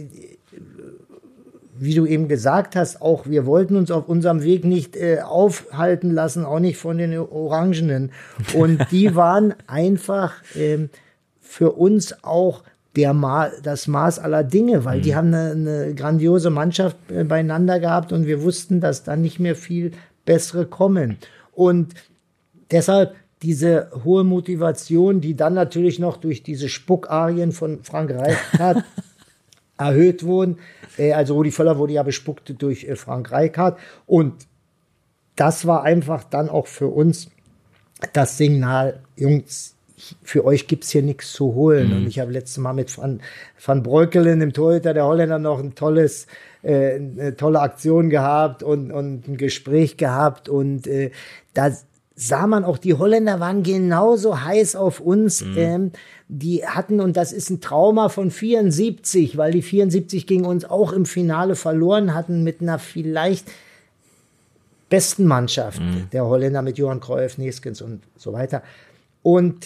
wie du eben gesagt hast, auch wir wollten uns auf unserem Weg nicht aufhalten lassen, auch nicht von den Orangenen. Und die waren einfach für uns auch das Maß aller Dinge, weil die haben eine grandiose Mannschaft beieinander gehabt und wir wussten, dass dann nicht mehr viel bessere kommen. Und deshalb diese hohe Motivation, die dann natürlich noch durch diese Spuckarien von Frank Rijkaard erhöht wurden. Also Rudi Völler wurde ja bespuckt durch Frank Rijkaard. Und das war einfach dann auch für uns das Signal, Jungs, für euch gibt's hier nichts zu holen. Und ich habe letztes Mal mit Van Breukelen, dem Torhüter der Holländer, noch eine tolle Aktion gehabt und ein Gespräch gehabt. Und da sah man auch, die Holländer waren genauso heiß auf uns. Die hatten, und das ist ein Trauma von 74, weil die 74 gegen uns auch im Finale verloren hatten mit einer vielleicht besten Mannschaft der Holländer mit Johan Cruyff, Neeskens und so weiter. Und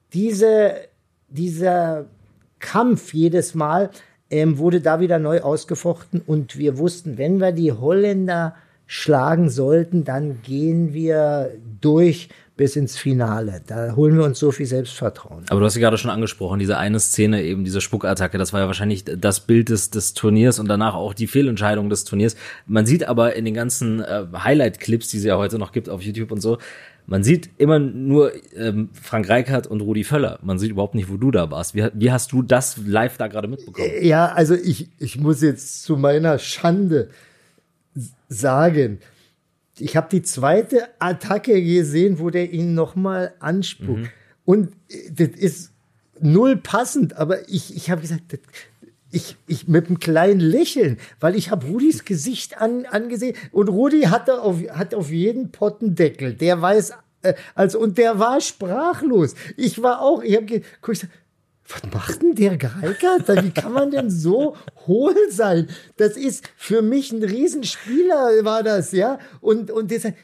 dieser Kampf jedes Mal wurde da wieder neu ausgefochten und wir wussten, wenn wir die Holländer schlagen sollten, dann gehen wir durch bis ins Finale. Da holen wir uns so viel Selbstvertrauen. Aber du hast ja gerade schon angesprochen, diese eine Szene, eben diese Spuckattacke, das war ja wahrscheinlich das Bild des Turniers und danach auch die Fehlentscheidung des Turniers. Man sieht aber in den ganzen Highlight-Clips, die es ja heute noch gibt auf YouTube und so, man sieht immer nur Frank Rijkaard und Rudi Völler. Man sieht überhaupt nicht, wo du da warst. Wie hast du das live da gerade mitbekommen? Ja, also ich muss jetzt zu meiner Schande sagen, ich habe die zweite Attacke gesehen, wo der ihn nochmal anspuckt. Und das ist null passend, aber ich habe gesagt, ich mit einem kleinen Lächeln, weil ich habe Rudis Gesicht angesehen und Rudi hat auf jeden Pottendeckel. Der weiß, und der war sprachlos. Ich habe geguckt, was macht denn der Greikert? Wie kann man denn so hohl sein? Das ist für mich ein Riesenspieler, war das, ja. Und deshalb,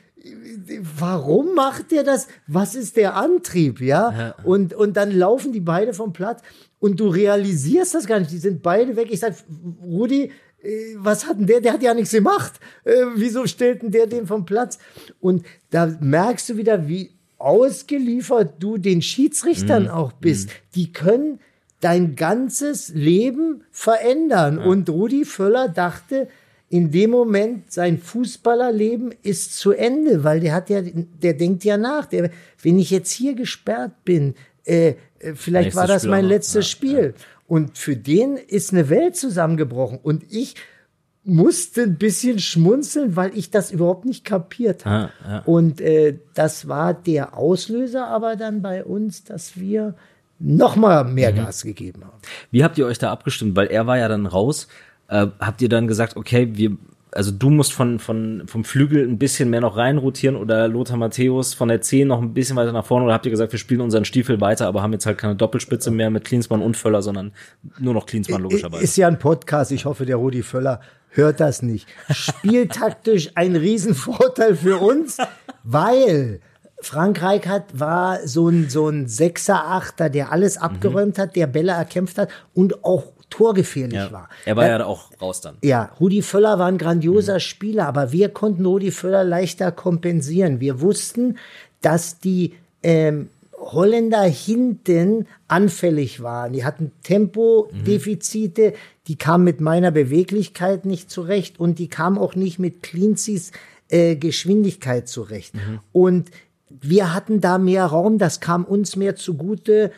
warum macht der das? Was ist der Antrieb, ja? Und dann laufen die beide vom Platz und du realisierst das gar nicht. Die sind beide weg. Ich sag, Rudi, was hat denn der? Der hat ja nichts gemacht. Wieso stellt denn der den vom Platz? Und da merkst du wieder, wie ausgeliefert du den Schiedsrichtern auch bist. Die können dein ganzes Leben verändern. Ja. Und Rudi Völler dachte in dem Moment, sein Fußballerleben ist zu Ende, weil der denkt ja nach. Wenn ich jetzt hier gesperrt bin, vielleicht war das mein letztes Spiel. Ja. Und für den ist eine Welt zusammengebrochen. Und ich musste ein bisschen schmunzeln, weil ich das überhaupt nicht kapiert habe. Ja. Und das war der Auslöser aber dann bei uns, dass wir noch mal mehr Gas gegeben haben. Wie habt ihr euch da abgestimmt? Weil er war ja dann raus. Habt ihr dann gesagt, okay, also du musst vom Flügel ein bisschen mehr noch reinrotieren oder Lothar Matthäus von der 10 noch ein bisschen weiter nach vorne, oder habt ihr gesagt, wir spielen unseren Stiefel weiter, aber haben jetzt halt keine Doppelspitze mehr mit Klinsmann und Völler, sondern nur noch Klinsmann logischerweise? Ist ja ein Podcast, ich hoffe, der Rudi Völler hört das nicht. Spieltaktisch ein Riesenvorteil für uns, weil Frank Rijkaard war so ein Sechser, Achter, der alles abgeräumt hat, der Bälle erkämpft hat und auch torgefährlich war. Er war ja auch raus dann. Ja, Rudi Völler war ein grandioser Spieler, aber wir konnten Rudi Völler leichter kompensieren. Wir wussten, dass die Holländer hinten anfällig waren. Die hatten Tempodefizite, die kamen mit meiner Beweglichkeit nicht zurecht und die kamen auch nicht mit Cleanseys Geschwindigkeit zurecht. Und wir hatten da mehr Raum, das kam uns mehr zugute.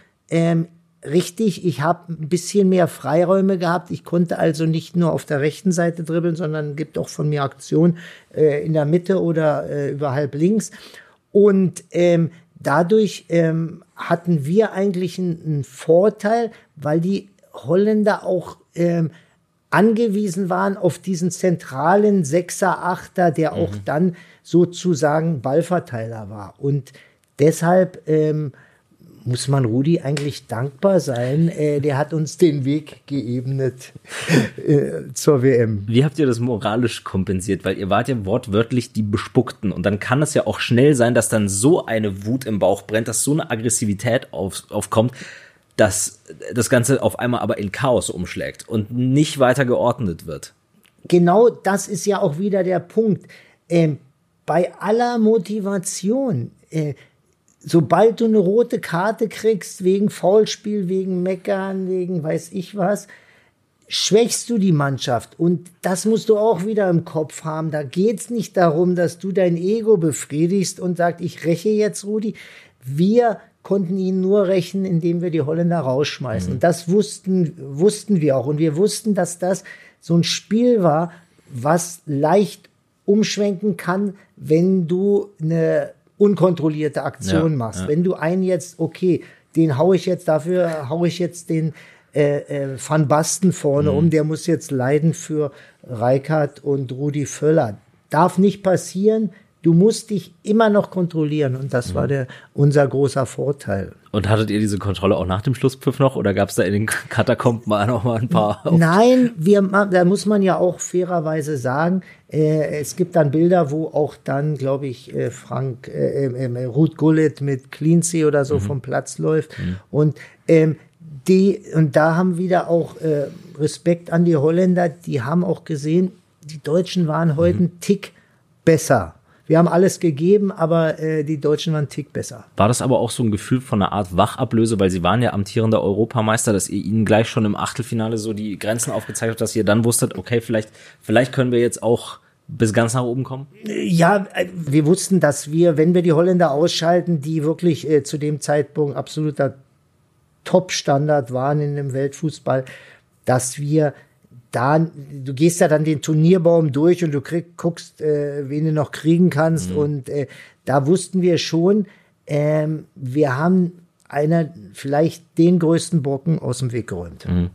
Richtig, ich habe ein bisschen mehr Freiräume gehabt. Ich konnte also nicht nur auf der rechten Seite dribbeln, sondern gibt auch von mir Aktion in der Mitte oder über halb links. Und dadurch hatten wir eigentlich einen Vorteil, weil die Holländer auch angewiesen waren auf diesen zentralen Sechser, Achter, der auch dann sozusagen Ballverteiler war. Und deshalb muss man Rudi eigentlich dankbar sein. Der hat uns den Weg geebnet zur WM. Wie habt ihr das moralisch kompensiert? Weil ihr wart ja wortwörtlich die Bespuckten. Und dann kann es ja auch schnell sein, dass dann so eine Wut im Bauch brennt, dass so eine Aggressivität aufkommt, dass das Ganze auf einmal aber in Chaos umschlägt und nicht weiter geordnet wird. Genau das ist ja auch wieder der Punkt. Bei aller Motivation, sobald du eine rote Karte kriegst, wegen Foulspiel, wegen Meckern, wegen weiß ich was, schwächst du die Mannschaft. Und das musst du auch wieder im Kopf haben. Da geht's nicht darum, dass du dein Ego befriedigst und sagst, ich räche jetzt Rudi. Wir konnten ihn nur rächen, indem wir die Holländer rausschmeißen. Und das wussten wir auch. Und wir wussten, dass das so ein Spiel war, was leicht umschwenken kann, wenn du eine unkontrollierte Aktion machst. Ja. Wenn du einen jetzt, okay, den hau ich jetzt den Van Basten vorne um, der muss jetzt leiden für Rijkaard und Rudi Völler. Darf nicht passieren, du musst dich immer noch kontrollieren und das war unser großer Vorteil. Und hattet ihr diese Kontrolle auch nach dem Schlusspfiff noch oder gab es da in den Katakomben noch mal ein paar? Nein, da muss man ja auch fairerweise sagen, es gibt dann Bilder, wo auch dann, glaube ich, Ruud Gullit mit Cleansea oder so vom Platz läuft und da haben wieder auch Respekt an die Holländer, die haben auch gesehen, die Deutschen waren heute einen Tick besser. Wir haben alles gegeben, aber die Deutschen waren einen Tick besser. War das aber auch so ein Gefühl von einer Art Wachablöse, weil sie waren ja amtierender Europameister, dass ihr ihnen gleich schon im Achtelfinale so die Grenzen aufgezeigt habt, dass ihr dann wusstet, okay, vielleicht können wir jetzt auch bis ganz nach oben kommen? Ja, wir wussten, dass wir, wenn wir die Holländer ausschalten, die wirklich zu dem Zeitpunkt absoluter Top-Standard waren in dem Weltfußball, dass wir du gehst ja dann den Turnierbaum durch und du guckst, wen du noch kriegen kannst. Und da wussten wir schon, wir haben vielleicht den größten Brocken aus dem Weg geräumt.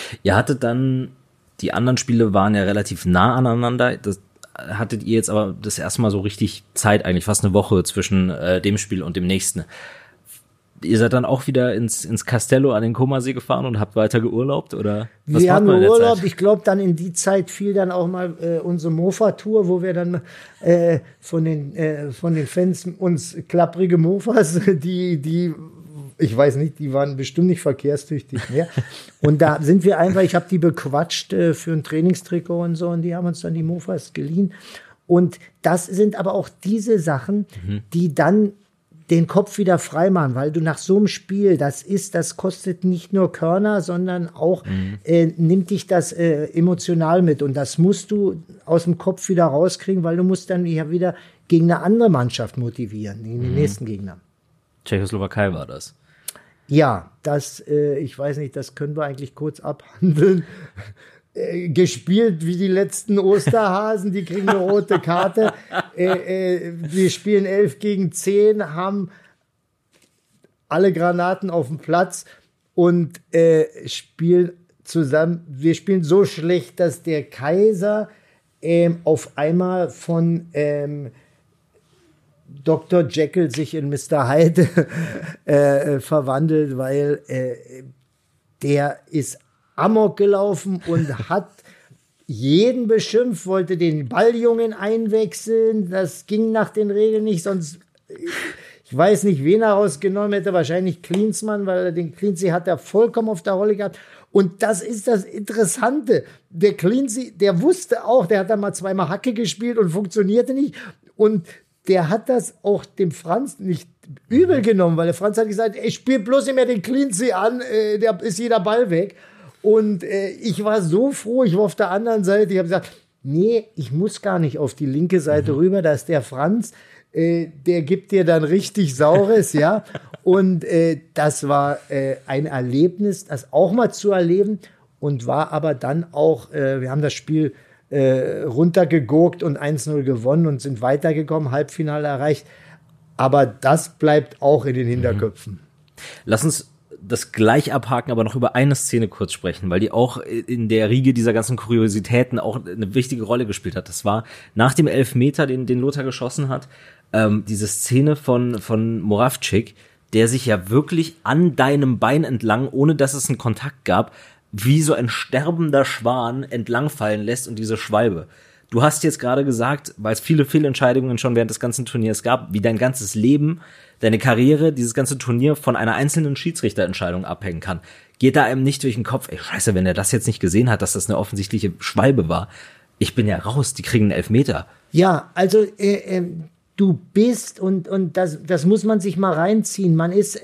Ihr hattet dann, die anderen Spiele waren ja relativ nah aneinander. Das hattet ihr jetzt aber das erste Mal so richtig Zeit, eigentlich fast eine Woche zwischen dem Spiel und dem nächsten. Ihr seid dann auch wieder ins Castello an den Comersee gefahren und habt weiter geurlaubt, oder? Was wir macht haben man in der Urlaub. Zeit? Ich glaube, dann in die Zeit fiel dann auch mal unsere Mofa-Tour, wo wir dann von den Fans uns klapprige Mofas, die ich weiß nicht, die waren bestimmt nicht verkehrstüchtig mehr. Und da sind wir einfach, ich habe die bequatscht für ein Trainingstrikot und so, und die haben uns dann die Mofas geliehen. Und das sind aber auch diese Sachen, die dann den Kopf wieder frei machen, weil du nach so einem Spiel, das kostet nicht nur Körner, sondern auch nimmt dich das emotional mit, und das musst du aus dem Kopf wieder rauskriegen, weil du musst dann ja wieder gegen eine andere Mannschaft motivieren, gegen den nächsten Gegner. Tschechoslowakei war das. Ja, ich weiß nicht, das können wir eigentlich kurz abhandeln. Gespielt wie die letzten Osterhasen, die kriegen eine rote Karte. Wir spielen 11 gegen 10, haben alle Granaten auf dem Platz und spielen zusammen. Wir spielen so schlecht, dass der Kaiser auf einmal von Dr. Jekyll sich in Mr. Hyde verwandelt, weil der ist Amok gelaufen und hat jeden beschimpft, wollte den Balljungen einwechseln. Das ging nach den Regeln nicht, sonst, ich weiß nicht, wen er rausgenommen hätte, wahrscheinlich Klinsmann, weil den Klinzi hat er vollkommen auf der Rolle gehabt. Und das ist das Interessante. Der Klinzi, der wusste auch, der hat da mal zweimal Hacke gespielt und funktionierte nicht. Und der hat das auch dem Franz nicht übel genommen, weil der Franz hat gesagt, ich spiele bloß nicht mehr den Klinzi an, da ist jeder Ball weg. Und ich war so froh, ich war auf der anderen Seite, ich habe gesagt, nee, ich muss gar nicht auf die linke Seite rüber, da ist der Franz, der gibt dir dann richtig Saures, ja. Und das war ein Erlebnis, das auch mal zu erleben, und war aber dann auch, wir haben das Spiel runtergegurkt und 1-0 gewonnen und sind weitergekommen, Halbfinale erreicht. Aber das bleibt auch in den Hinterköpfen. Lass uns das gleich abhaken, aber noch über eine Szene kurz sprechen, weil die auch in der Riege dieser ganzen Kuriositäten auch eine wichtige Rolle gespielt hat. Das war nach dem Elfmeter, den Lothar geschossen hat, diese Szene von Moravcik, der sich ja wirklich an deinem Bein entlang, ohne dass es einen Kontakt gab, wie so ein sterbender Schwan entlangfallen lässt, und diese Schwalbe. Du hast jetzt gerade gesagt, weil es viele Fehlentscheidungen schon während des ganzen Turniers gab, wie dein ganzes Leben, deine Karriere, dieses ganze Turnier von einer einzelnen Schiedsrichterentscheidung abhängen kann. Geht da einem nicht durch den Kopf, ey, scheiße, wenn er das jetzt nicht gesehen hat, dass das eine offensichtliche Schwalbe war. Ich bin ja raus, die kriegen einen Elfmeter. Ja, also du bist, und das muss man sich mal reinziehen. Man ist,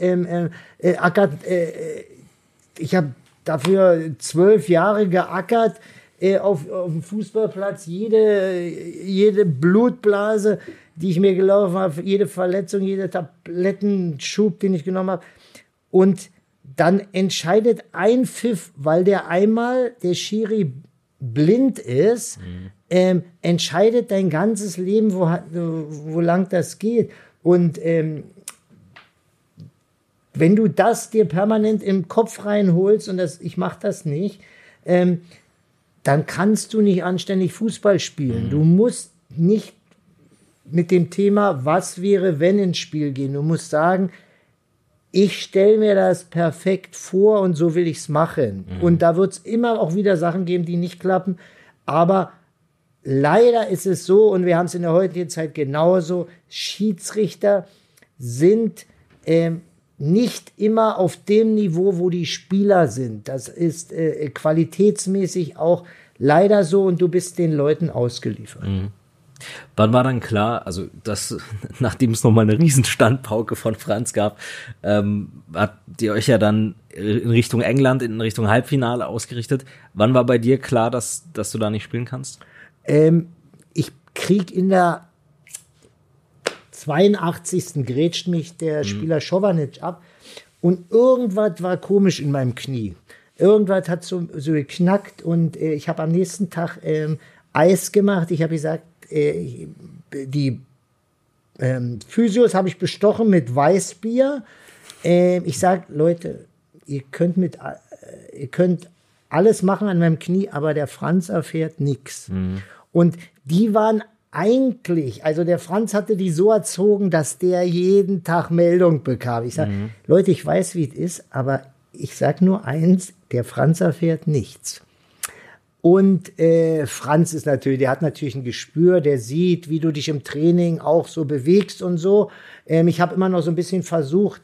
ich habe dafür 12 Jahre geackert, auf dem Fußballplatz, jede Blutblase, die ich mir gelaufen habe, jede Verletzung, jeder Tablettenschub, den ich genommen habe. Und dann entscheidet ein Pfiff, weil der Schiri blind ist, entscheidet dein ganzes Leben, wo lang das geht. Und wenn du das dir permanent im Kopf reinholst, und ich mache das nicht, dann kannst du nicht anständig Fußball spielen. Du musst nicht mit dem Thema, was wäre, wenn, ins Spiel gehen. Du musst sagen, ich stelle mir das perfekt vor und so will ich es machen. Und da wird es immer auch wieder Sachen geben, die nicht klappen. Aber leider ist es so, und wir haben es in der heutigen Zeit genauso, Schiedsrichter sind nicht immer auf dem Niveau, wo die Spieler sind. Das ist qualitätsmäßig auch leider so, und du bist den Leuten ausgeliefert. Wann war dann klar, also nachdem es nochmal eine Riesenstandpauke von Franz gab, habt ihr euch ja dann in Richtung England, in Richtung Halbfinale ausgerichtet. Wann war bei dir klar, dass du da nicht spielen kannst? Ich krieg in der 82. grätscht mich der Spieler Schowanic ab, und irgendwas war komisch in meinem Knie. Irgendwas hat so geknackt, und ich habe am nächsten Tag Eis gemacht. Ich habe gesagt, die Physios habe ich bestochen mit Weißbier. Ich sage, Leute, ihr könnt alles machen an meinem Knie, aber der Franz erfährt nichts. Und die waren eigentlich, also der Franz hatte die so erzogen, dass der jeden Tag Meldung bekam. Ich sage, Leute, ich weiß, wie es ist, aber ich sage nur eins, der Franz erfährt nichts. Und Franz ist natürlich, der hat natürlich ein Gespür, der sieht, wie du dich im Training auch so bewegst und so. Ich habe immer noch so ein bisschen versucht,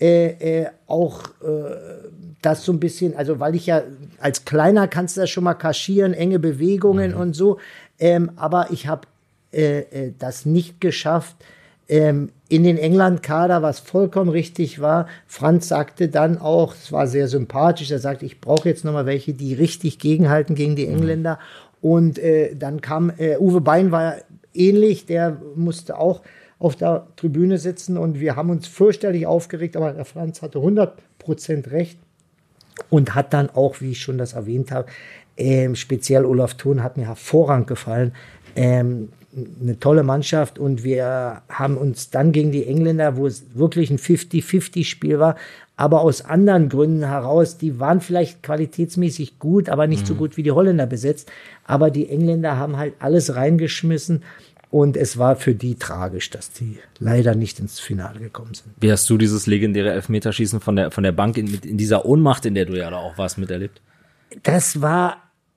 das so ein bisschen, also weil ich ja als Kleiner kannst du das schon mal kaschieren, enge Bewegungen und so, aber ich habe das nicht geschafft, in den England-Kader, was vollkommen richtig war. Franz sagte dann auch, es war sehr sympathisch, er sagte, ich brauche jetzt nochmal welche, die richtig gegenhalten gegen die Engländer. Und dann kam Uwe Bein, war ähnlich, der musste auch auf der Tribüne sitzen und wir haben uns fürchterlich aufgeregt, aber der Franz hatte 100% recht und hat dann auch, wie ich schon das erwähnt habe, speziell Olaf Thon hat mir hervorragend gefallen, eine tolle Mannschaft und wir haben uns dann gegen die Engländer, wo es wirklich ein 50-50-Spiel war, aber aus anderen Gründen heraus, die waren vielleicht qualitätsmäßig gut, aber nicht so gut wie die Holländer besetzt, aber die Engländer haben halt alles reingeschmissen und es war für die tragisch, dass die leider nicht ins Finale gekommen sind. Wie hast du dieses legendäre Elfmeterschießen von der Bank in dieser Ohnmacht, in der du ja da auch warst, miterlebt? Das war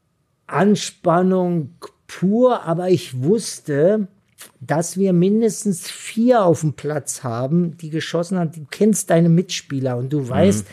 Anspannung pur, aber ich wusste, dass wir mindestens 4 auf dem Platz haben, die geschossen haben. Du kennst deine Mitspieler und du weißt,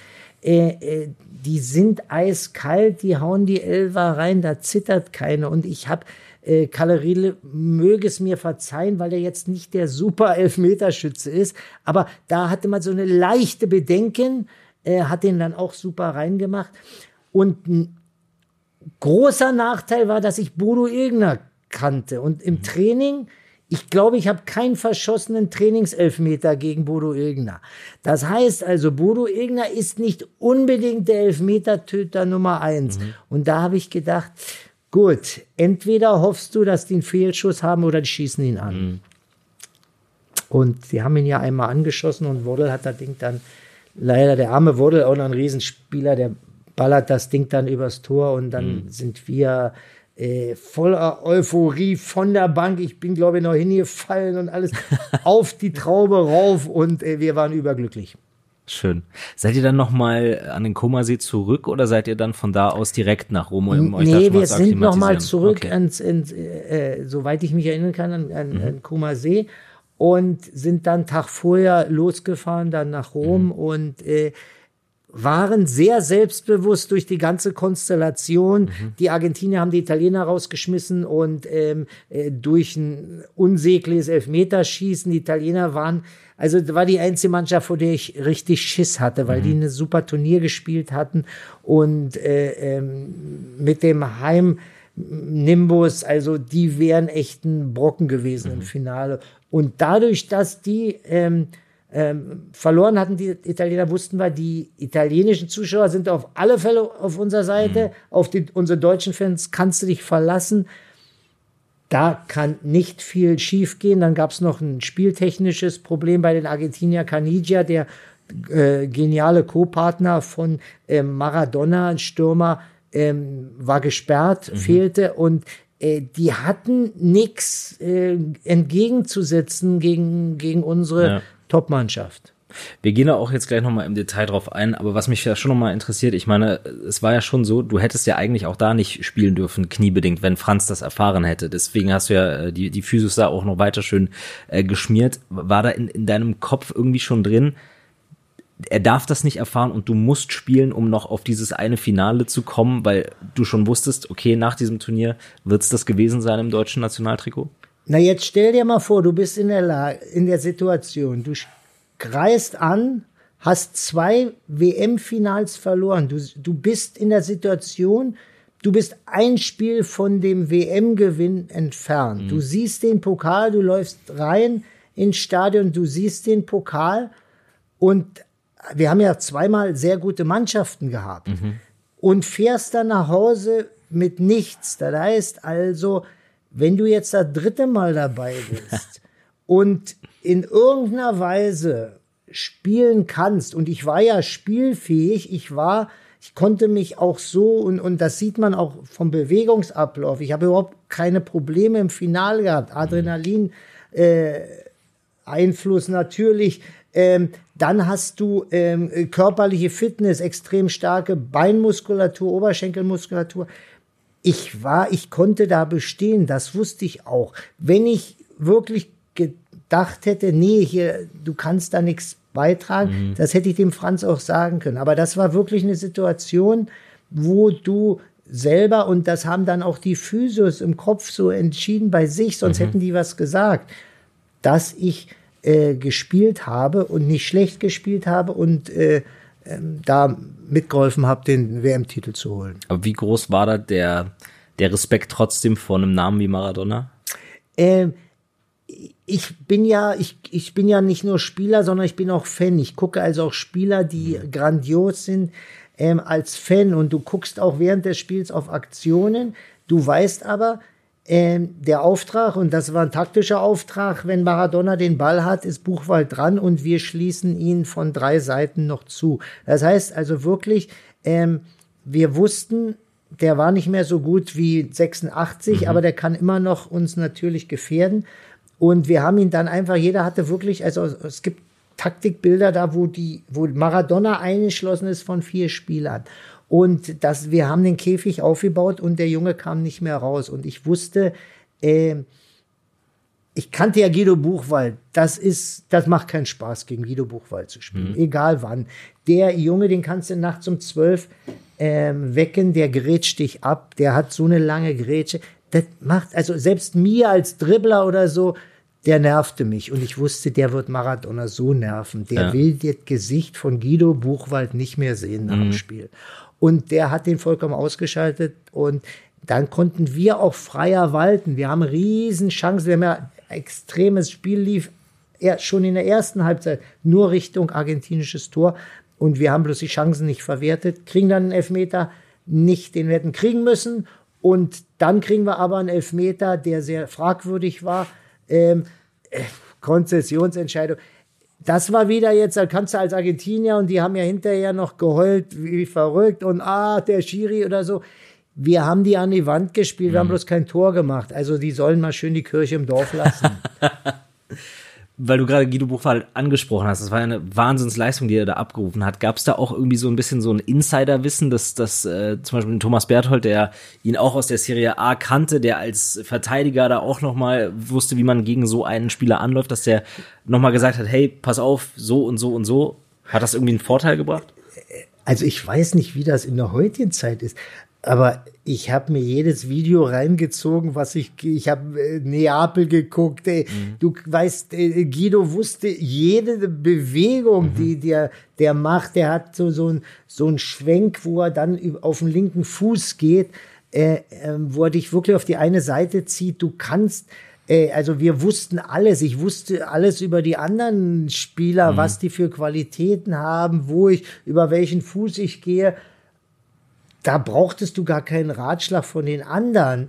die sind eiskalt, die hauen die Elfer rein, da zittert keiner. Und ich habe Kalle Riedle möge es mir verzeihen, weil er jetzt nicht der super Elfmeterschütze ist, aber da hatte man so eine leichte Bedenken, hat den dann auch super reingemacht. Und ein großer Nachteil war, dass ich Bodo Ilgner kannte. Und im Training, ich glaube, ich habe keinen verschossenen Trainingselfmeter gegen Bodo Ilgner. Das heißt also, Bodo Ilgner ist nicht unbedingt der Elfmetertöter Nummer 1. Und da habe ich gedacht, gut, entweder hoffst du, dass die einen Fehlschuss haben oder die schießen ihn an. Und sie haben ihn ja einmal angeschossen und Woddel hat das Ding dann, leider der arme Woddel, auch noch ein Riesenspieler, der ballert das Ding dann übers Tor und dann sind wir voller Euphorie von der Bank. Ich bin, glaube ich, noch hingefallen und alles auf die Traube rauf und wir waren überglücklich. Schön. Seid ihr dann nochmal an den Comersee zurück oder seid ihr dann von da aus direkt nach Rom? Nee, wir sind nochmal zurück soweit ich mich erinnern kann, an Comersee und sind dann Tag vorher losgefahren, dann nach Rom und waren sehr selbstbewusst durch die ganze Konstellation. Die Argentinier haben die Italiener rausgeschmissen und durch ein unsägliches Elfmeterschießen. Die Italiener waren, also war die einzige Mannschaft, vor der ich richtig Schiss hatte, weil die eine super Turnier gespielt hatten und mit dem Heim-Nimbus, also die wären echt ein Brocken gewesen im Finale. Und dadurch, dass die verloren hatten, die Italiener, wussten wir, die italienischen Zuschauer sind auf alle Fälle auf unserer Seite. Auf unsere deutschen Fans kannst du dich verlassen. Da kann nicht viel schief gehen. Dann gab es noch ein spieltechnisches Problem bei den Argentinier. Canigia, der geniale Co-Partner von Maradona, ein Stürmer, war gesperrt, fehlte und die hatten nichts entgegenzusetzen gegen unsere Top-Mannschaft. Wir gehen da auch jetzt gleich nochmal im Detail drauf ein, aber was mich ja schon nochmal interessiert, ich meine, es war ja schon so, du hättest ja eigentlich auch da nicht spielen dürfen, kniebedingt, wenn Franz das erfahren hätte. Deswegen hast du ja die Physis da auch noch weiter schön geschmiert. War da in deinem Kopf irgendwie schon drin, er darf das nicht erfahren und du musst spielen, um noch auf dieses eine Finale zu kommen, weil du schon wusstest, okay, nach diesem Turnier wird es das gewesen sein im deutschen Nationaltrikot? Na, jetzt stell dir mal vor, du bist in der Situation, du greifst an, hast 2 WM-Finals verloren, du bist in der Situation, du bist ein Spiel von dem WM-Gewinn entfernt. Du siehst den Pokal, du läufst rein ins Stadion, du siehst den Pokal und wir haben ja 2-mal sehr gute Mannschaften gehabt und fährst dann nach Hause mit nichts. Das heißt also, wenn du jetzt das 3. Mal dabei bist und in irgendeiner Weise spielen kannst, und ich war ja spielfähig, ich war Ich konnte mich auch so, und das sieht man auch vom Bewegungsablauf. Ich habe überhaupt keine Probleme im Finale gehabt. Adrenalin, Einfluss natürlich. Dann hast du körperliche Fitness, extrem starke Beinmuskulatur, Oberschenkelmuskulatur. Ich konnte da bestehen, das wusste ich auch. Wenn ich wirklich gedacht hätte, nee, hier, du kannst da nichts beitragen, das hätte ich dem Franz auch sagen können. Aber das war wirklich eine Situation, wo du selber, und das haben dann auch die Physios im Kopf so entschieden bei sich, sonst hätten die was gesagt, dass ich gespielt habe und nicht schlecht gespielt habe und da mitgeholfen habe, den WM-Titel zu holen. Aber wie groß war da der Respekt trotzdem vor einem Namen wie Maradona? Ich bin ja nicht nur Spieler, sondern ich bin auch Fan. Ich gucke also auch Spieler, die grandios sind, als Fan. Und du guckst auch während des Spiels auf Aktionen. Du weißt aber, der Auftrag, und das war ein taktischer Auftrag, wenn Maradona den Ball hat, ist Buchwald dran und wir schließen ihn von 3 Seiten noch zu. Das heißt also wirklich, wir wussten, der war nicht mehr so gut wie 86, aber der kann immer noch uns natürlich gefährden. Und wir haben ihn dann einfach, jeder hatte wirklich, also es gibt Taktikbilder da, wo Maradona eingeschlossen ist von 4 Spielern. Und wir haben den Käfig aufgebaut und der Junge kam nicht mehr raus. Und ich wusste, ich kannte ja Guido Buchwald. Das macht keinen Spaß, gegen Guido Buchwald zu spielen. Egal wann. Der Junge, den kannst du nachts um 12 wecken, der grätscht dich ab. Der hat so eine lange Grätsche. Das macht, also selbst mir als Dribbler oder so, der nervte mich. Und ich wusste, der wird Maradona so nerven. Der will das Gesicht von Guido Buchwald nicht mehr sehen nach dem Spiel. Und der hat den vollkommen ausgeschaltet. Und dann konnten wir auch freier walten. Wir haben riesen Chancen. Wir haben ja extremes Spiel lief schon in der ersten Halbzeit nur Richtung argentinisches Tor. Und wir haben bloß die Chancen nicht verwertet. Kriegen dann einen Elfmeter, nicht den wir hätten kriegen müssen. Und dann kriegen wir aber einen Elfmeter, der sehr fragwürdig war. Konzessionsentscheidung. Das war wieder jetzt, da kannst du als Argentinier, und die haben ja hinterher noch geheult, wie verrückt, und der Schiri oder so. Wir haben die an die Wand gespielt, wir haben bloß kein Tor gemacht. Also die sollen mal schön die Kirche im Dorf lassen. Weil du gerade Guido Buchwald angesprochen hast, das war eine Wahnsinnsleistung, die er da abgerufen hat. Gab es da auch irgendwie so ein bisschen so ein Insiderwissen, dass zum Beispiel Thomas Berthold, der ihn auch aus der Serie A kannte, der als Verteidiger da auch nochmal wusste, wie man gegen so einen Spieler anläuft, dass der nochmal gesagt hat, hey, pass auf, so und so und so. Hat das irgendwie einen Vorteil gebracht? Also ich weiß nicht, wie das in der heutigen Zeit ist, aber ich habe mir jedes Video reingezogen, ich habe Neapel geguckt. Du weißt, Guido wusste jede Bewegung, die der macht. Der hat so ein Schwenk, wo er dann auf den linken Fuß geht, wo er dich wirklich auf die eine Seite zieht. Du kannst, also wir wussten alles. Ich wusste alles über die anderen Spieler, was die für Qualitäten haben, über welchen Fuß ich gehe. Da brauchtest du gar keinen Ratschlag von den anderen.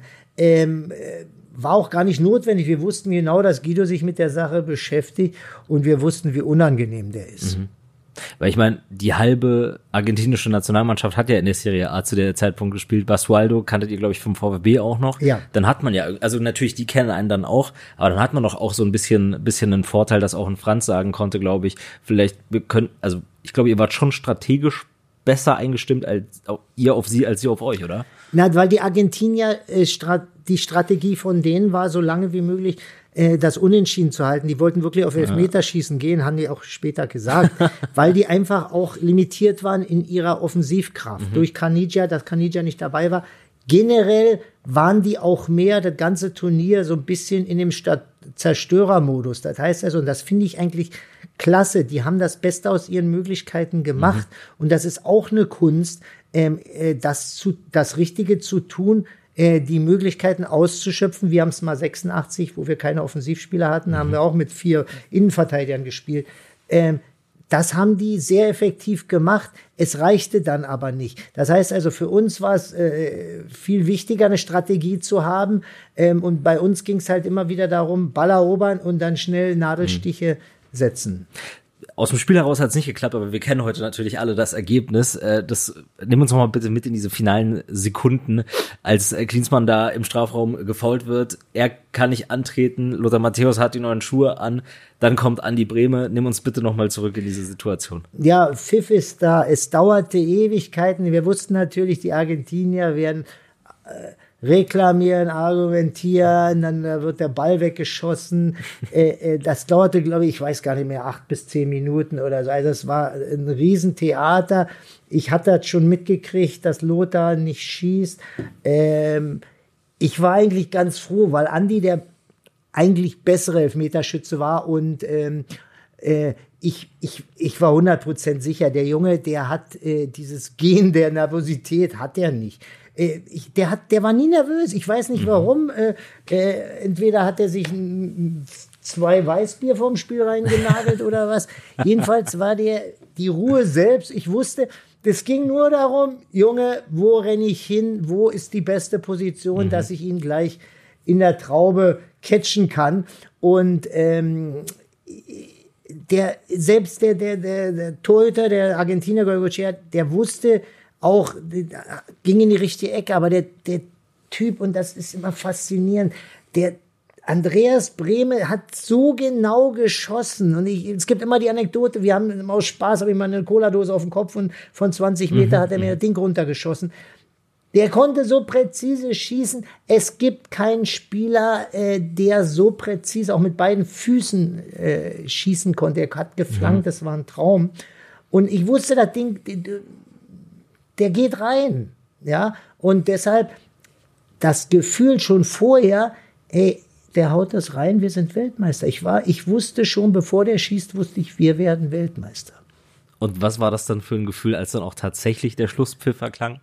War auch gar nicht notwendig. Wir wussten genau, dass Guido sich mit der Sache beschäftigt und wir wussten, wie unangenehm der ist. Weil ich meine, die halbe argentinische Nationalmannschaft hat ja in der Serie A zu der Zeitpunkt gespielt. Basualdo kanntet ihr, glaube ich, vom VfB auch noch. Ja. Dann hat man ja, also natürlich, die kennen einen dann auch, aber dann hat man doch auch so ein bisschen einen Vorteil, dass auch ein Franz sagen konnte, glaube ich, vielleicht, ich glaube, ihr wart schon strategisch besser eingestimmt als ihr auf sie, als sie auf euch, oder? Na, weil die Argentinier, die Strategie von denen war, so lange wie möglich das Unentschieden zu halten. Die wollten wirklich auf Elfmeterschießen gehen, haben die auch später gesagt, weil die einfach auch limitiert waren in ihrer Offensivkraft. Durch Caniggia, dass Caniggia nicht dabei war. Generell waren die auch mehr, das ganze Turnier, so ein bisschen in dem Zerstörermodus. Das heißt also, und das finde ich eigentlich klasse, die haben das Beste aus ihren Möglichkeiten gemacht. Und das ist auch eine Kunst, das Richtige zu tun, die Möglichkeiten auszuschöpfen. Wir haben es mal 86, wo wir keine Offensivspieler hatten, haben wir auch mit 4 Innenverteidigern gespielt. Das haben die sehr effektiv gemacht. Es reichte dann aber nicht. Das heißt also, für uns war es viel wichtiger, eine Strategie zu haben. Und bei uns ging es halt immer wieder darum, Ball erobern und dann schnell Nadelstiche setzen. Aus dem Spiel heraus hat es nicht geklappt, aber wir kennen heute natürlich alle das Ergebnis. Nimm uns noch mal bitte mit in diese finalen Sekunden, als Klinsmann da im Strafraum gefoult wird. Er kann nicht antreten, Lothar Matthäus hat die neuen Schuhe an, dann kommt Andi Brehme. Nimm uns bitte noch mal zurück in diese Situation. Ja, Pfiff ist da. Es dauerte Ewigkeiten. Wir wussten natürlich, die Argentinier werden reklamieren, argumentieren, dann wird der Ball weggeschossen. Das dauerte, glaube ich weiß gar nicht mehr, 8 bis 10 Minuten oder so. Also es war ein Riesentheater. Ich hatte das schon mitgekriegt, dass Lothar nicht schießt. Ich war eigentlich ganz froh, weil Andi der eigentlich bessere Elfmeterschütze war und ich war 100% sicher, der Junge, der hat dieses Gen der Nervosität, hat er nicht. Der war nie nervös. Ich weiß nicht warum. Entweder hat er sich 2 Weißbier vorm Spiel reingenagelt oder was. Jedenfalls war die Ruhe selbst. Ich wusste, das ging nur darum, Junge, wo renne ich hin? Wo ist die beste Position, dass ich ihn gleich in der Traube catchen kann? Und der Torhüter, der Argentinier Goicoechea, der wusste auch, ging in die richtige Ecke, aber der Typ, und das ist immer faszinierend, der Andreas Brehme hat so genau geschossen und es gibt immer die Anekdote, wir haben aus Spaß, habe ich mal eine Cola-Dose auf den Kopf und von 20 Meter hat er mir das Ding runtergeschossen. Der konnte so präzise schießen. Es gibt keinen Spieler, der so präzise auch mit beiden Füßen schießen konnte. Er hat geflankt, das war ein Traum. Und ich wusste, das Ding, der geht rein, ja, und deshalb das Gefühl schon vorher, der haut das rein, wir sind Weltmeister. Ich wusste schon, bevor der schießt, wusste ich, wir werden Weltmeister. Und was war das dann für ein Gefühl, als dann auch tatsächlich der Schlusspfiff erklang?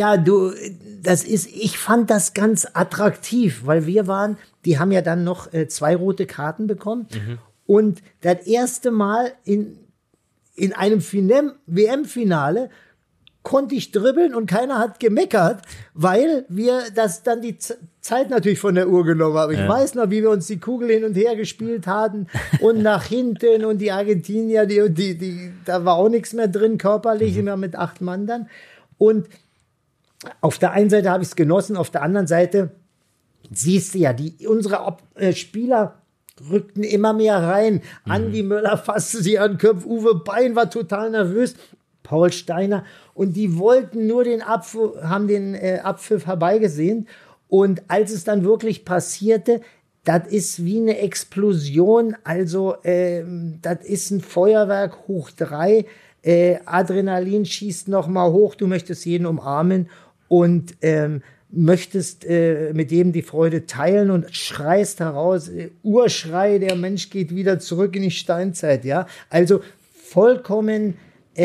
Ich fand das ganz attraktiv, weil die haben ja dann noch 2 rote Karten bekommen und das erste Mal in einem WM-Finale konnte ich dribbeln und keiner hat gemeckert, weil wir das dann die Zeit natürlich von der Uhr genommen haben. Ich weiß noch, wie wir uns die Kugel hin und her gespielt hatten und nach hinten und die Argentinier, da war auch nichts mehr drin körperlich, immer mit 8 Mann dann. Und auf der einen Seite habe ich es genossen, auf der anderen Seite siehst du ja, unsere Spieler rückten immer mehr rein. Andi Möller fasste sie an den Kopf, Uwe Bein war total nervös, Paul Steiner, und die wollten nur haben den Abpfiff herbeigesehen. Und als es dann wirklich passierte, das ist wie eine Explosion, also das ist ein Feuerwerk hoch 3, Adrenalin schießt nochmal hoch, du möchtest jeden umarmen und möchtest mit jedem die Freude teilen und schreist heraus, Urschrei, der Mensch geht wieder zurück in die Steinzeit, ja, also vollkommen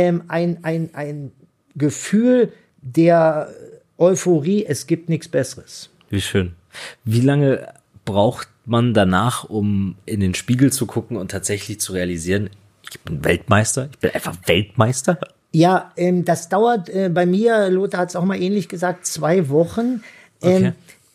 ein Gefühl der Euphorie, es gibt nichts Besseres. Wie schön. Wie lange braucht man danach, um in den Spiegel zu gucken und tatsächlich zu realisieren, ich bin Weltmeister, ich bin einfach Weltmeister? Ja, das dauert bei mir, Lothar hat es auch mal ähnlich gesagt, 2 Wochen. Okay.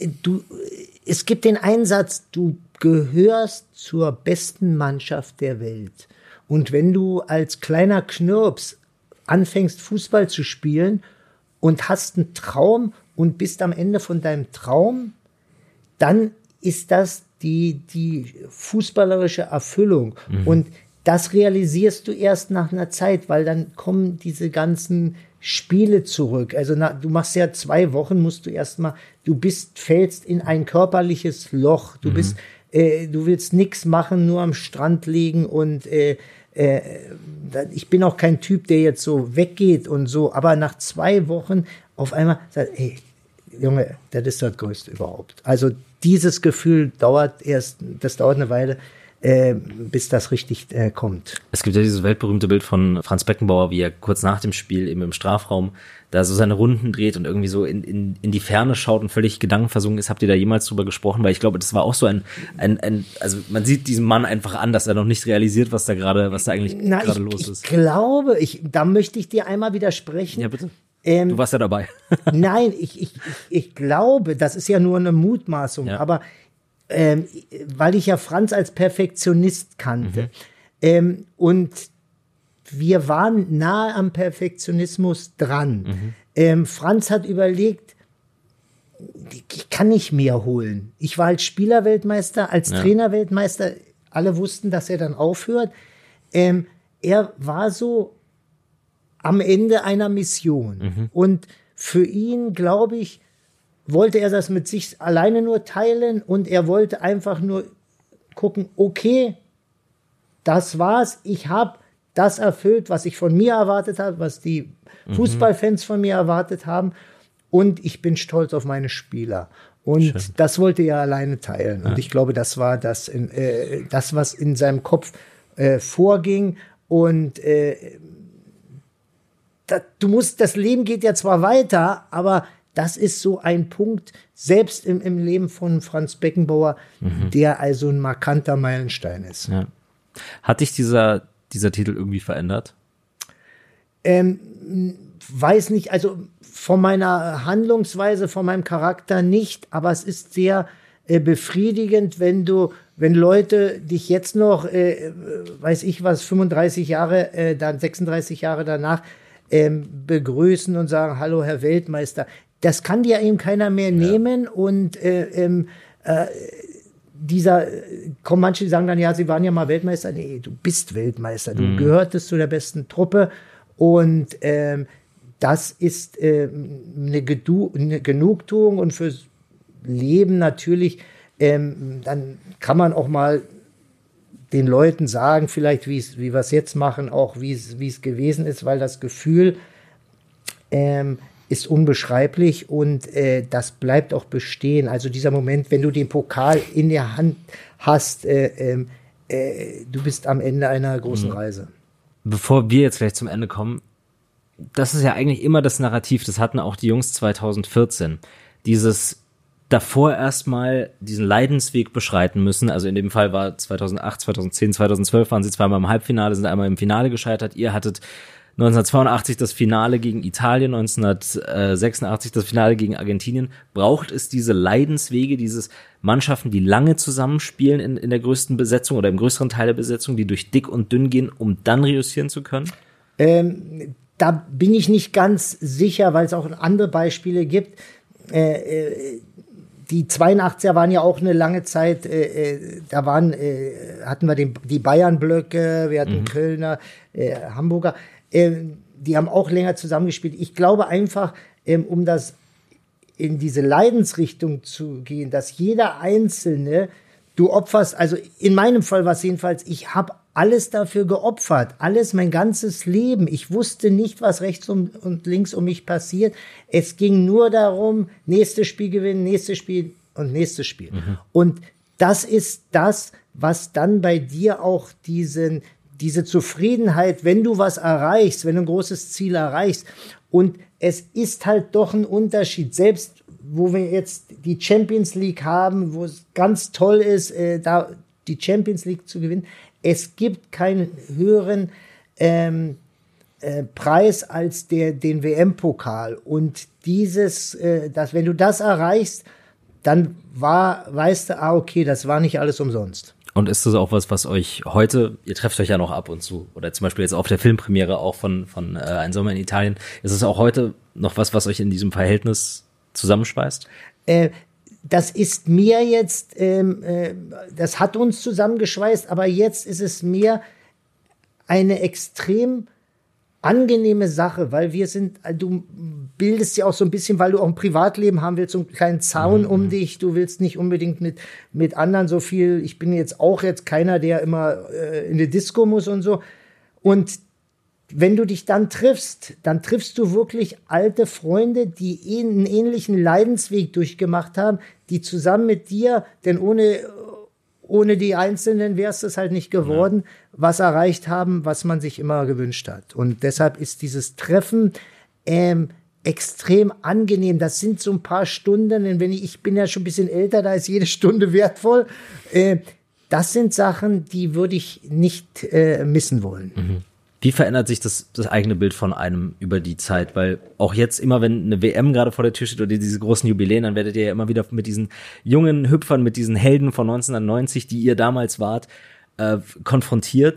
Es gibt den Einsatz, du gehörst zur besten Mannschaft der Welt. Und wenn du als kleiner Knirps anfängst, Fußball zu spielen und hast einen Traum und bist am Ende von deinem Traum, dann ist das die fußballerische Erfüllung. Und das realisierst du erst nach einer Zeit, weil dann kommen diese ganzen Spiele zurück. Also du machst ja 2 Wochen, fällst in ein körperliches Loch. Du willst nichts machen, nur am Strand liegen und ich bin auch kein Typ, der jetzt so weggeht und so, aber nach 2 Wochen auf einmal sagt, hey, Junge, das ist das Größte überhaupt. Also dieses Gefühl dauert eine Weile, bis das richtig kommt. Es gibt ja dieses weltberühmte Bild von Franz Beckenbauer, wie er kurz nach dem Spiel eben im Strafraum da so seine Runden dreht und irgendwie so in die Ferne schaut und völlig gedankenversunken ist. Habt ihr da jemals drüber gesprochen? Weil ich glaube, das war auch so also man sieht diesem Mann einfach an, dass er noch nicht realisiert, was da eigentlich gerade los ist. Ich glaube, da möchte ich dir einmal widersprechen. Ja, bitte. Du warst ja dabei. Nein, ich glaube, das ist ja nur eine Mutmaßung, aber weil ich ja Franz als Perfektionist kannte und wir waren nahe am Perfektionismus dran. Franz hat überlegt, ich kann nicht mehr holen. Ich war als Spielerweltmeister, als Trainerweltmeister, alle wussten, dass er dann aufhört. Er war so am Ende einer Mission. Und für ihn, glaube ich, wollte er das mit sich alleine nur teilen und er wollte einfach nur gucken, okay, das war's, ich habe das erfüllt, was ich von mir erwartet habe, was die Fußballfans von mir erwartet haben und ich bin stolz auf meine Spieler. Und schön. Das wollte er alleine teilen. Ja. Und ich glaube, das war das, was in seinem Kopf vorging. Und das Leben geht ja zwar weiter, aber das ist so ein Punkt, selbst im Leben von Franz Beckenbauer, der also ein markanter Meilenstein ist. Ja. Hat dich dieser Titel irgendwie verändert? Weiß nicht, also von meiner Handlungsweise, von meinem Charakter nicht, aber es ist sehr befriedigend, wenn Leute dich jetzt noch, weiß ich was, 35 Jahre, dann 36 Jahre danach begrüßen und sagen, hallo Herr Weltmeister. Das kann dir eben keiner mehr nehmen und manche die sagen dann, ja, sie waren ja mal Weltmeister. Nee, du bist Weltmeister. Du gehörtest zu der besten Truppe und das ist eine Genugtuung und fürs Leben natürlich, dann kann man auch mal den Leuten sagen, vielleicht wie wir es jetzt machen, auch wie es gewesen ist, weil das Gefühl ist unbeschreiblich und das bleibt auch bestehen. Also dieser Moment, wenn du den Pokal in der Hand hast, du bist am Ende einer großen Reise. Bevor wir jetzt gleich zum Ende kommen, das ist ja eigentlich immer das Narrativ, das hatten auch die Jungs 2014. Dieses davor erstmal diesen Leidensweg beschreiten müssen. Also in dem Fall war 2008, 2010, 2012 waren sie zweimal im Halbfinale, sind einmal im Finale gescheitert. Ihr hattet 1982 das Finale gegen Italien, 1986 das Finale gegen Argentinien. Braucht es diese Leidenswege, dieses Mannschaften, die lange zusammenspielen in der größten Besetzung oder im größeren Teil der Besetzung, die durch dick und dünn gehen, um dann reüssieren zu können? Da bin ich nicht ganz sicher, weil es auch andere Beispiele gibt. Die 82er waren ja auch eine lange Zeit, hatten wir die Bayern-Blöcke, wir hatten Kölner, Hamburger, die haben auch länger zusammengespielt. Ich glaube einfach, um das in diese Leidensrichtung zu gehen, dass jeder Einzelne, du opferst, also in meinem Fall war es jedenfalls, ich habe alles dafür geopfert, alles, mein ganzes Leben. Ich wusste nicht, was rechts und links um mich passiert. Es ging nur darum, nächstes Spiel gewinnen, nächstes Spiel und nächstes Spiel. Und das ist das, was dann bei dir auch diese Zufriedenheit, wenn du was erreichst, wenn du ein großes Ziel erreichst. Und es ist halt doch ein Unterschied, selbst wo wir jetzt die Champions League haben, wo es ganz toll ist, da die Champions League zu gewinnen. Es gibt keinen höheren Preis als den WM-Pokal. Und wenn du das erreichst, dann weißt du, okay, das war nicht alles umsonst. Und ist das auch was euch heute, ihr trefft euch ja noch ab und zu, oder zum Beispiel jetzt auf der Filmpremiere auch von Ein Sommer in Italien, ist es auch heute noch was euch in diesem Verhältnis zusammenschweißt? Das ist mir jetzt, das hat uns zusammengeschweißt, aber jetzt ist es mir eine extrem angenehme Sache, weil du bildest ja auch so ein bisschen, weil du auch ein Privatleben haben willst, so einen kleinen Zaun um dich, du willst nicht unbedingt mit anderen so viel, ich bin jetzt keiner, der immer in eine Disco muss und so. Und wenn du dich dann triffst du wirklich alte Freunde, die einen ähnlichen Leidensweg durchgemacht haben, die zusammen mit dir, denn ohne die Einzelnen wäre es halt nicht geworden, was erreicht haben, was man sich immer gewünscht hat. Und deshalb ist dieses Treffen extrem angenehm. Das sind so ein paar Stunden, denn ich bin ja schon ein bisschen älter, da ist jede Stunde wertvoll. Das sind Sachen, die würde ich nicht missen wollen. Wie verändert sich das eigene Bild von einem über die Zeit? Weil auch jetzt immer, wenn eine WM gerade vor der Tür steht oder diese großen Jubiläen, dann werdet ihr ja immer wieder mit diesen jungen Hüpfern, mit diesen Helden von 1990, die ihr damals wart, konfrontiert.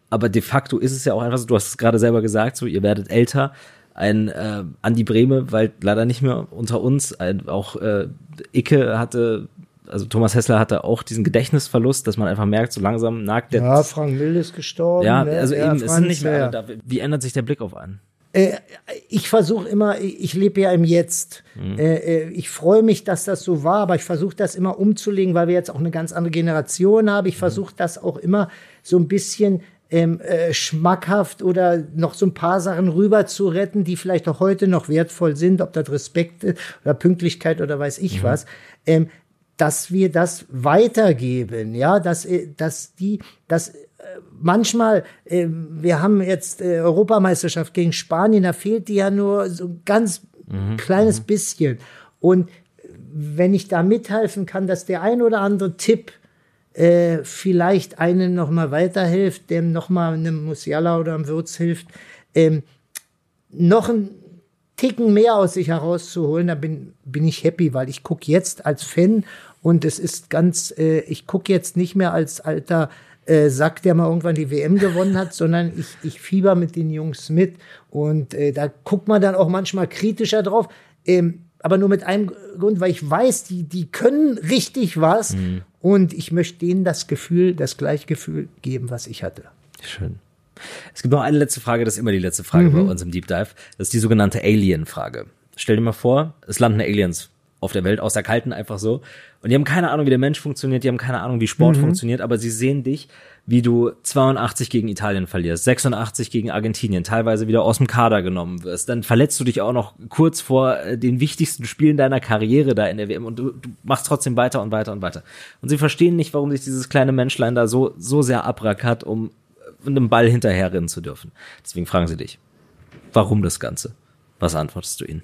aber de facto ist es ja auch einfach so, du hast es gerade selber gesagt, so ihr werdet älter. Ein Andi Brehme, weil leider nicht mehr unter uns, auch Icke hatte, also Thomas Hässler hatte auch diesen Gedächtnisverlust, dass man einfach merkt, so langsam nagt der... Ja, Frank Mill ist gestorben. Ja, also eben, Franz, es sind nicht mehr alle da. Wie ändert sich der Blick auf einen? Ich versuche immer, ich lebe ja im Jetzt. Ich freue mich, dass das so war, aber ich versuche das immer umzulegen, weil wir jetzt auch eine ganz andere Generation haben. Ich versuche das auch immer so ein bisschen schmackhaft oder noch so ein paar Sachen rüber zu retten, die vielleicht auch heute noch wertvoll sind, ob das Respekt ist oder Pünktlichkeit oder weiß ich was, dass wir das weitergeben, ja, dass manchmal, wir haben jetzt Europameisterschaft gegen Spanien, da fehlt die ja nur so ein ganz kleines bisschen. Und wenn ich da mithelfen kann, dass der ein oder andere Tipp vielleicht einen noch mal weiterhilft, dem noch mal einem Musiala oder einem Würz hilft, noch einen Ticken mehr aus sich herauszuholen, da bin ich happy, weil ich gucke jetzt als Fan und es ist ganz, ich gucke jetzt nicht mehr als alter Sack, der mal irgendwann die WM gewonnen hat, sondern ich fieber mit den Jungs mit und da guckt man dann auch manchmal kritischer drauf, aber nur mit einem Grund, weil ich weiß, die können richtig was und ich möchte denen das gleiche Gefühl geben, was ich hatte. Schön. Es gibt noch eine letzte Frage, das ist immer die letzte Frage bei uns im Deep Dive. Das ist die sogenannte Alien-Frage. Stell dir mal vor, es landen Aliens auf der Welt, aus der Kalten einfach so. Und die haben keine Ahnung, wie der Mensch funktioniert, die haben keine Ahnung, wie Sport funktioniert, aber sie sehen dich, wie du 82 gegen Italien verlierst, 86 gegen Argentinien, teilweise wieder aus dem Kader genommen wirst. Dann verletzt du dich auch noch kurz vor den wichtigsten Spielen deiner Karriere da in der WM und du machst trotzdem weiter und weiter und weiter. Und sie verstehen nicht, warum sich dieses kleine Menschlein da so sehr abrackert, um einem Ball hinterherrennen zu dürfen. Deswegen fragen sie dich, warum das Ganze? Was antwortest du ihnen?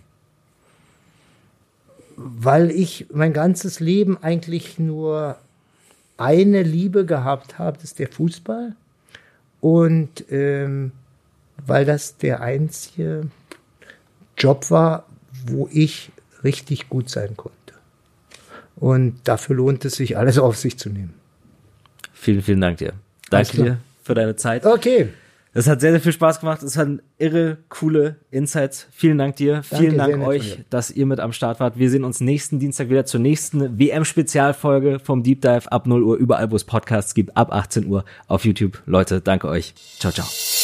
Weil ich mein ganzes Leben eigentlich nur eine Liebe gehabt habe, das ist der Fußball. Und weil das der einzige Job war, wo ich richtig gut sein konnte. Und dafür lohnt es sich, alles auf sich zu nehmen. Vielen, vielen Dank dir. Danke dir für deine Zeit. Okay. Das hat sehr, sehr viel Spaß gemacht. Es waren irre, coole Insights. Vielen Dank dir. Vielen Dank euch, dass ihr mit am Start wart. Wir sehen uns nächsten Dienstag wieder zur nächsten WM-Spezialfolge vom Deep Dive ab 0 Uhr, überall, wo es Podcasts gibt, ab 18 Uhr auf YouTube. Leute, danke euch. Ciao, ciao.